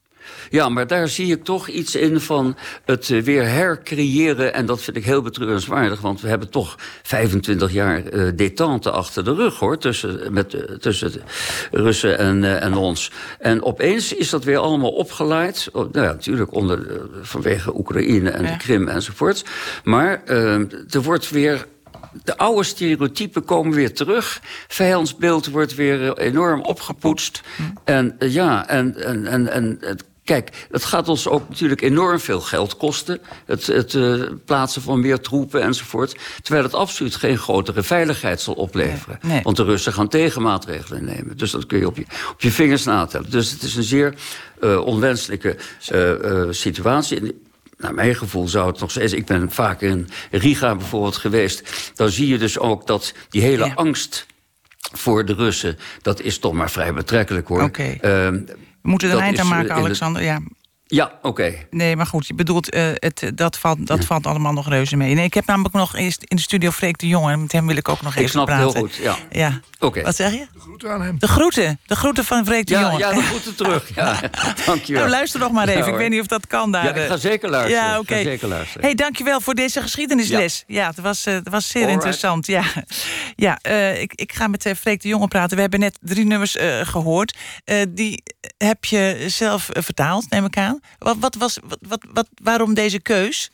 Ja, maar daar zie ik toch iets in van het uh, weer hercreëren. En dat vind ik heel betreurenswaardig. Want we hebben toch vijfentwintig jaar uh, détente achter de rug, hoor. Tussen, met, uh, tussen de Russen en, uh, en ons. En opeens is dat weer allemaal opgeleid. Oh, nou ja, natuurlijk onder, uh, vanwege Oekraïne en ja. de Krim enzovoort. Maar uh, er wordt weer... De oude stereotypen komen weer terug. Vijandsbeeld wordt weer enorm opgepoetst. Mm. En uh, ja, en, en, en, en kijk, het gaat ons ook natuurlijk enorm veel geld kosten. Het, het uh, plaatsen van meer troepen enzovoort. Terwijl het absoluut geen grotere veiligheid zal opleveren. Nee, nee. Want de Russen gaan tegenmaatregelen nemen. Dus dat kun je op je, op je vingers natellen. Dus het is een zeer uh, onwenselijke uh, uh, situatie. Naar mijn gevoel zou het nog steeds... Ik ben vaak in Riga bijvoorbeeld geweest. Dan zie je dus ook dat die hele ja. angst voor de Russen... dat is toch maar vrij betrekkelijk, hoor. Oké. Okay. Uh, We moeten er een eind aan maken, Alexander. Ja. Ja, oké. Okay. Nee, maar goed, je bedoelt, uh, het, dat, valt, dat ja. valt allemaal nog reuze mee. Nee, ik heb namelijk nog eerst in de studio Freek de Jong... en met hem wil ik ook nog ik even praten. Ik snap het heel goed, ja. ja. Oké. Okay. Wat zeg je? De groeten aan hem. De groeten, de groeten van Freek de ja, Jong. Ja, de groeten terug. Ja. Dank je wel. Nou, luister nog maar even, ja, ik weet niet of dat kan daar. Ja, ik ga zeker luisteren. Ja, oké. Okay. Hey, dankjewel voor deze geschiedenisles. Ja, ja het, was, uh, het was zeer Alright. interessant. Ja, ja uh, ik, ik ga met uh, Freek de Jonge praten. We hebben net drie nummers uh, gehoord. Uh, die heb je zelf uh, vertaald, neem ik aan. Wat, wat was... Wat, wat Wat, waarom deze keus?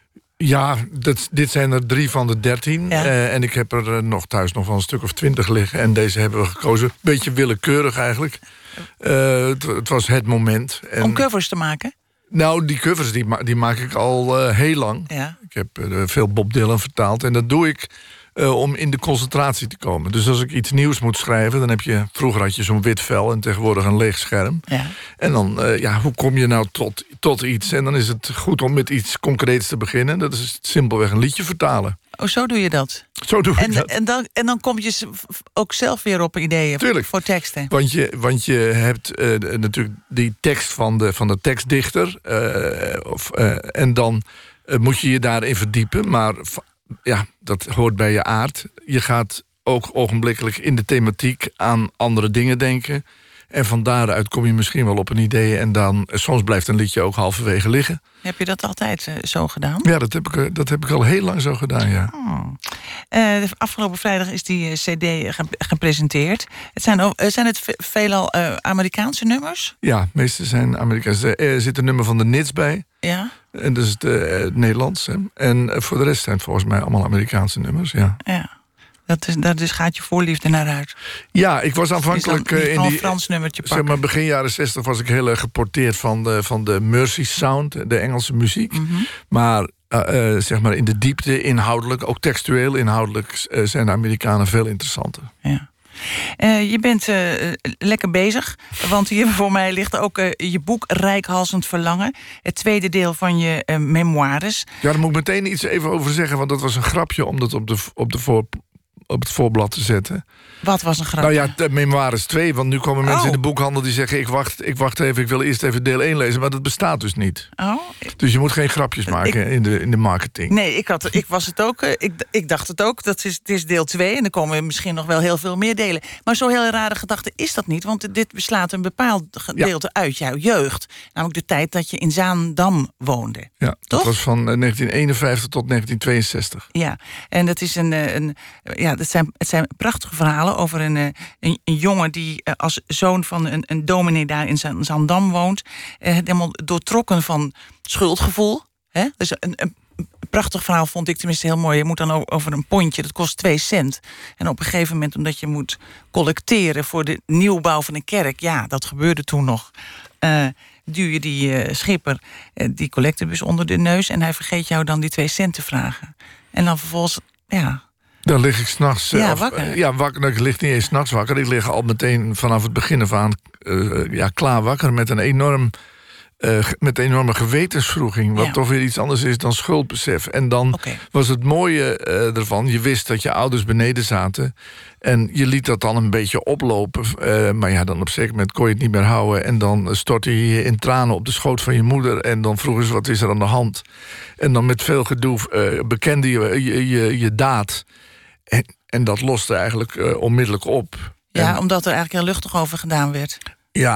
Ja, dat, dit zijn er drie van de dertien. Ja. Uh, en ik heb er uh, nog thuis nog wel een stuk of twintig liggen. En deze hebben we gekozen. Beetje willekeurig eigenlijk. Uh, het, het was het moment. En, om covers te maken? Nou, die covers die, ma- die maak ik al uh, heel lang. Ja. Ik heb uh, veel Bob Dylan vertaald. En dat doe ik uh, om in de concentratie te komen. Dus als ik iets nieuws moet schrijven... dan heb je... Vroeger had je zo'n wit vel en tegenwoordig een leeg scherm. Ja. En dan, uh, ja, hoe kom je nou tot, tot iets? En dan is het goed om met iets concreets te beginnen. Dat is simpelweg een liedje vertalen. Oh, zo doe je dat? Zo doe en, ik dat. En dan, en dan kom je ook zelf weer op ideeën Tuurlijk. voor teksten. Want je, want je hebt uh, natuurlijk die tekst van de, van de tekstdichter. Uh, of, uh, en dan uh, moet je je daarin verdiepen. Maar ja, dat hoort bij je aard. Je gaat ook ogenblikkelijk in de thematiek aan andere dingen denken. En van daaruit kom je misschien wel op een idee. En dan soms blijft een liedje ook halverwege liggen. Heb je dat altijd uh, zo gedaan? Ja, dat heb, ik, dat heb ik al heel lang zo gedaan, ja. Oh. Uh, afgelopen vrijdag is die uh, cd ge- gepresenteerd. Het zijn, uh, zijn het ve- veelal uh, Amerikaanse nummers? Ja, meeste zijn Amerikaanse. Er zit een nummer van de Nits bij. Ja. En dat is het, uh, het Nederlands. Hè. En uh, voor de rest zijn het volgens mij allemaal Amerikaanse nummers, ja. Ja. Dat is, dat dus gaat je voorliefde naar uit. Ja, ik was aanvankelijk uh, in die Frans nummertje zeg maar begin jaren zestig was ik heel erg geporteerd van de, van de Mercy Sound, de Engelse muziek. Mm-hmm. Maar uh, uh, zeg maar in de diepte, inhoudelijk, ook textueel inhoudelijk, uh, zijn de Amerikanen veel interessanter. Ja. Uh, je bent uh, lekker bezig, want hier voor mij ligt ook uh, je boek Reikhalzend Verlangen. Het tweede deel van je uh, memoires. Ja, daar moet ik meteen iets even over zeggen, want dat was een grapje om dat op de, op de voor. op het voorblad te zetten. Wat was een grapje? Nou ja, de memoires twee, want nu komen mensen oh. in de boekhandel die zeggen... Ik wacht, ik wacht even, ik wil eerst even deel één lezen, maar dat bestaat dus niet. Oh. Dus je moet geen grapjes maken ik, in, de, in de marketing. Nee, ik, had, ik was het ook. Ik, ik dacht het ook, dat is, het is deel twee en er komen misschien nog wel heel veel meer delen. Maar zo'n heel rare gedachte is dat niet, want dit beslaat een bepaald gedeelte ja. uit jouw jeugd. Namelijk de tijd dat je in Zaandam woonde. Ja, dat toch? was van negentien eenenvijftig tot negentien tweeënzestig. Ja, en dat is een... een ja, dat zijn, het zijn prachtige verhalen over een, een, een jongen die als zoon van een, een dominee daar in Zaandam woont. Eh, helemaal doortrokken van schuldgevoel. Hè? Dus een, een prachtig verhaal vond ik tenminste heel mooi. Je moet dan over een pondje, dat kost twee cent. En op een gegeven moment, omdat je moet collecteren voor de nieuwbouw van een kerk. Ja, dat gebeurde toen nog. Uh, duw je die uh, schipper uh, die collectebus onder de neus en hij vergeet jou dan die twee cent te vragen. En dan vervolgens, ja... Dan lig ik s'nachts... Ja, of, wakker. Ja, wakker. Ik lig niet eens 's nachts wakker. Ik lig al meteen vanaf het begin af aan uh, ja, klaar wakker met een enorm... Uh, met een enorme gewetenswroeging, wat ja. toch weer iets anders is dan schuldbesef. En dan okay. was het mooie uh, ervan, je wist dat je ouders beneden zaten... en je liet dat dan een beetje oplopen. Uh, maar ja, dan op een zeker moment kon je het niet meer houden... en dan stortte je je in tranen op de schoot van je moeder... en dan vroegen ze, wat is er aan de hand? En dan met veel gedoe uh, bekende je je, je, je daad... En, en dat loste eigenlijk uh, onmiddellijk op. Ja, en, omdat er eigenlijk heel luchtig over gedaan werd. Ja,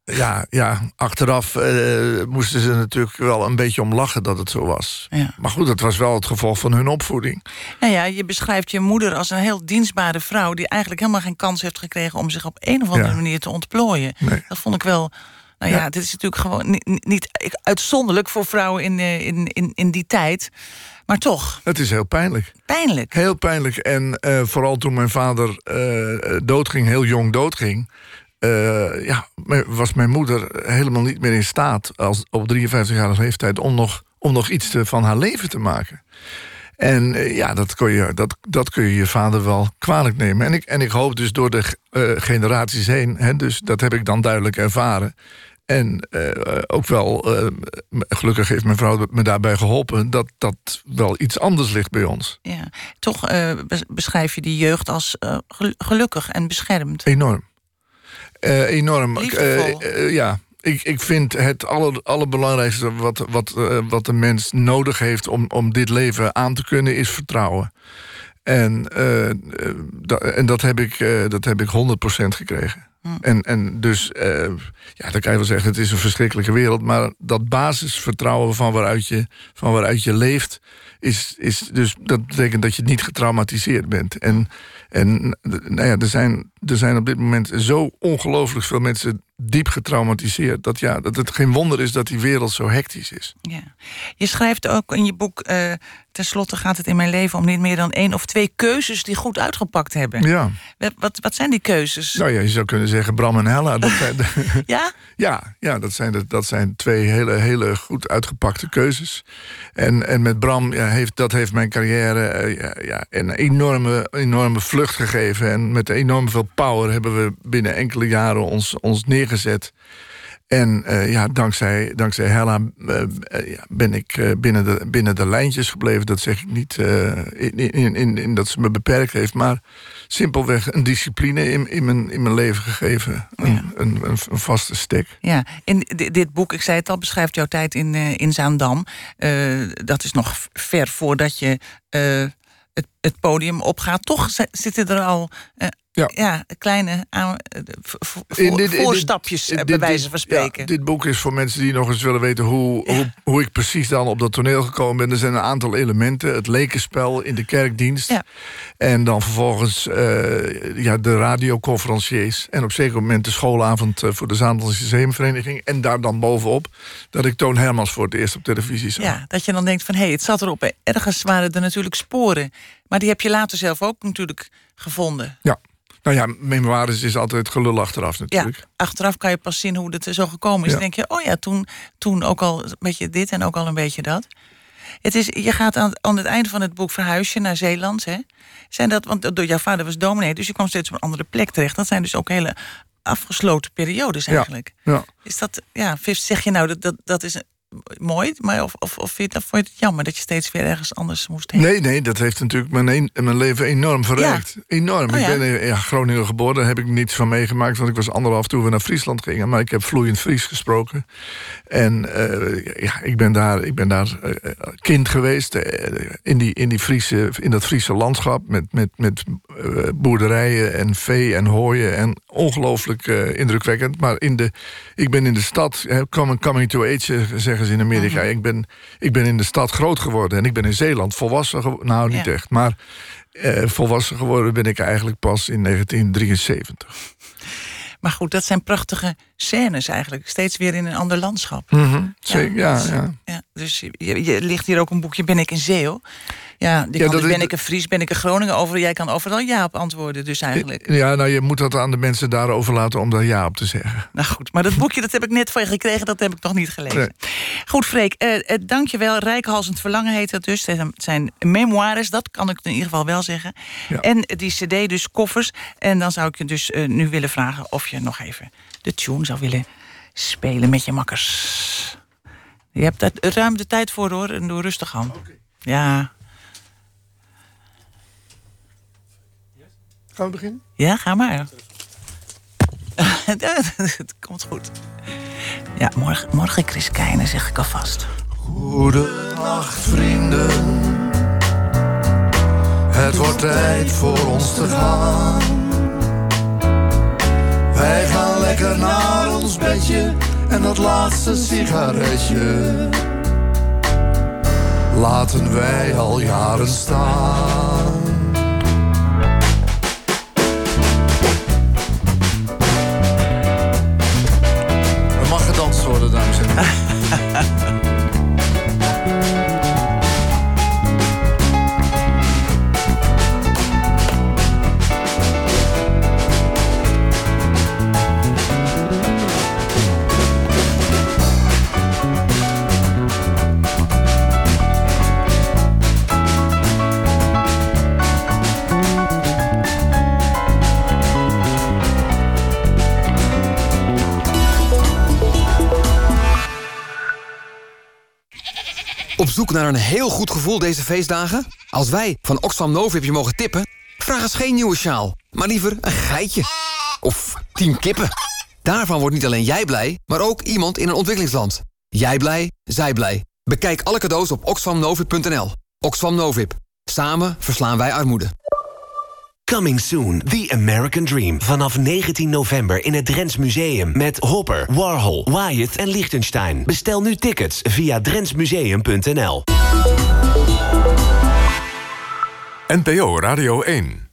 Ja, ja, achteraf uh, moesten ze natuurlijk wel een beetje om lachen dat het zo was. Ja. Maar goed, dat was wel het gevolg van hun opvoeding. Nou ja, je beschrijft je moeder als een heel dienstbare vrouw die eigenlijk helemaal geen kans heeft gekregen om zich op een of andere ja. manier te ontplooien. Nee. Dat vond ik wel. Nou ja, ja, dit is natuurlijk gewoon niet, niet uitzonderlijk voor vrouwen in, in, in, in die tijd. Maar toch. Het is heel pijnlijk. Pijnlijk. Heel pijnlijk. En uh, vooral toen mijn vader uh, doodging, heel jong doodging. Uh, ja, was mijn moeder helemaal niet meer in staat als op drieënvijftigjarige leeftijd om nog, om nog iets te, van haar leven te maken. En uh, ja, dat kun, je, dat, dat kun je je vader wel kwalijk nemen. En ik, en ik hoop dus door de uh, generaties heen, hè, dus dat heb ik dan duidelijk ervaren. En uh, ook wel, uh, gelukkig heeft mijn vrouw me daarbij geholpen, dat dat wel iets anders ligt bij ons. Ja, toch uh, beschrijf je die jeugd als uh, gelukkig en beschermd. Enorm. Uh, enorm. Liefdevol. Uh, uh, ja, ik, ik vind het aller, allerbelangrijkste wat, wat, uh, wat de mens nodig heeft om, om dit leven aan te kunnen, is vertrouwen. En, uh, uh, dat, en dat, heb ik, uh, dat heb ik honderd procent gekregen. Hmm. En, en dus, uh, ja, dan kan je wel zeggen, het is een verschrikkelijke wereld, maar dat basisvertrouwen van waaruit je, van waaruit je leeft, is, is dus, dat betekent dat je niet getraumatiseerd bent. En, en nou ja, er zijn, er zijn op dit moment zo ongelooflijk veel mensen diep getraumatiseerd, dat, ja, dat het geen wonder is dat die wereld zo hectisch is. Ja. Je schrijft ook in je boek, uh, tenslotte gaat het in mijn leven om niet meer dan één of twee keuzes die goed uitgepakt hebben. Ja. Wat, wat zijn die keuzes? Nou ja, je zou kunnen zeggen Bram en Hella. Dat zijn de, ja? Ja, ja dat, zijn de, dat zijn twee hele, hele goed uitgepakte keuzes. En, en met Bram, ja, heeft, dat heeft mijn carrière uh, ja, ja, een enorme, enorme vlucht gegeven. En met enorm veel power hebben we binnen enkele jaren ons, ons neergezet. En uh, ja, dankzij, dankzij Hella uh, uh, ben ik uh, binnen, de, binnen de lijntjes gebleven. Dat zeg ik niet uh, in, in, in, in dat ze me beperkt heeft, maar simpelweg een discipline in, in, mijn, in mijn leven gegeven. Ja. Een, een, een, een vaste stek. Ja, in dit boek, ik zei het al, beschrijft jouw tijd in, uh, in Zaandam. Uh, dat is nog ver voordat je uh, het, het podium opgaat. Toch zitten er al Uh, Ja. ja, kleine aan, voor, in dit, voorstapjes, in dit, bij wijze van spreken. Ja, dit boek is voor mensen die nog eens willen weten hoe, ja. hoe, hoe ik precies dan op dat toneel gekomen ben. Er zijn een aantal elementen. Het lekenspel in de kerkdienst. Ja. En dan vervolgens uh, ja, de radioconferenciers. En op een zeker moment de schoolavond voor de Zaandamse Zeemenvereniging. En daar dan bovenop dat ik Toon Hermans voor het eerst op televisie zag. Ja, dat je dan denkt van, hé, hey, het zat erop. Ergens waren er natuurlijk sporen. Maar die heb je later zelf ook natuurlijk gevonden. Ja. Nou ja, memoires is altijd gelul achteraf natuurlijk. Ja, achteraf kan je pas zien hoe het er zo gekomen is. Ja. Dan denk je, oh ja, toen, toen ook al een beetje dit en ook al een beetje dat. Het is, je gaat aan, aan het eind van het boek verhuis je naar Zeeland. Hè? Zijn dat, want door jouw vader was dominee, dus je kwam steeds op een andere plek terecht. Dat zijn dus ook hele afgesloten periodes eigenlijk. Ja, ja. Is dat, ja, zeg je nou, dat, dat, dat is mooi, maar of, of, of vind je het, vond je het jammer dat je steeds weer ergens anders moest heen? Nee, nee, dat heeft natuurlijk mijn, een, mijn leven enorm verrijkt. Ja. Enorm. Oh, ik ben in ja, Groningen geboren, daar heb ik niets van meegemaakt, want ik was anderhalf toen we naar Friesland gingen, maar ik heb vloeiend Fries gesproken. En uh, ja, ik ben daar, ik ben daar uh, kind geweest, uh, in, die, in, die Friese, in dat Friese landschap, met, met, met uh, boerderijen en vee en hooien en ongelooflijk uh, indrukwekkend. Maar in de, ik ben in de stad, uh, coming to age, zeggen in Amerika. Mm-hmm. Ik, ben, ik ben in de stad groot geworden en ik ben in Zeeland volwassen geworden. Nou, niet ja. echt, maar eh, volwassen geworden ben ik eigenlijk pas in negentien drieënzeventig. Maar goed, dat zijn prachtige scènes eigenlijk. Steeds weer in een ander landschap. Mm-hmm. Zeker, ja. Dus, ja. ja, dus je, je ligt hier ook een boekje, Ben ik een Zeeuw? Ja, die ja kan, dus ben ik een Fries, ben ik een Groningen over. Jij kan overal ja op antwoorden, dus eigenlijk. Ja, nou, je moet dat aan de mensen daarover laten om daar ja op te zeggen. Nou goed, maar dat boekje dat heb ik net van je gekregen, dat heb ik nog niet gelezen. Nee. Goed, Freek, eh, eh, dank je wel. Rijkhalsend verlangen heet dat dus. Het zijn memoires, dat kan ik in ieder geval wel zeggen. Ja. En die cd, dus koffers. En dan zou ik je dus uh, nu willen vragen of je nog even de tune zou willen spelen met je makkers. Je hebt daar ruim de tijd voor, hoor, en doe rustig aan. Okay. Ja. Gaan we beginnen? Ja, ga maar. Het komt goed. Ja, morgen, morgen Chris Keijne, zeg ik alvast. Goedenacht, vrienden. Het wordt tijd voor ons te gaan. Wij gaan lekker naar ons bedje en dat laatste sigaretje laten wij al jaren staan. Er mag gedanst worden, dames en heren. Op zoek naar een heel goed gevoel deze feestdagen? Als wij van Oxfam Novib je mogen tippen, vraag eens geen nieuwe sjaal, maar liever een geitje. Of tien kippen. Daarvan wordt niet alleen jij blij, maar ook iemand in een ontwikkelingsland. Jij blij, zij blij. Bekijk alle cadeaus op oxfam novib punt n l. Oxfam Novib. Samen verslaan wij armoede. Coming soon, The American Dream. Vanaf negentien november in het Drents Museum met Hopper, Warhol, Wyeth en Liechtenstein. Bestel nu tickets via drentsmuseum punt n l. N P O Radio één.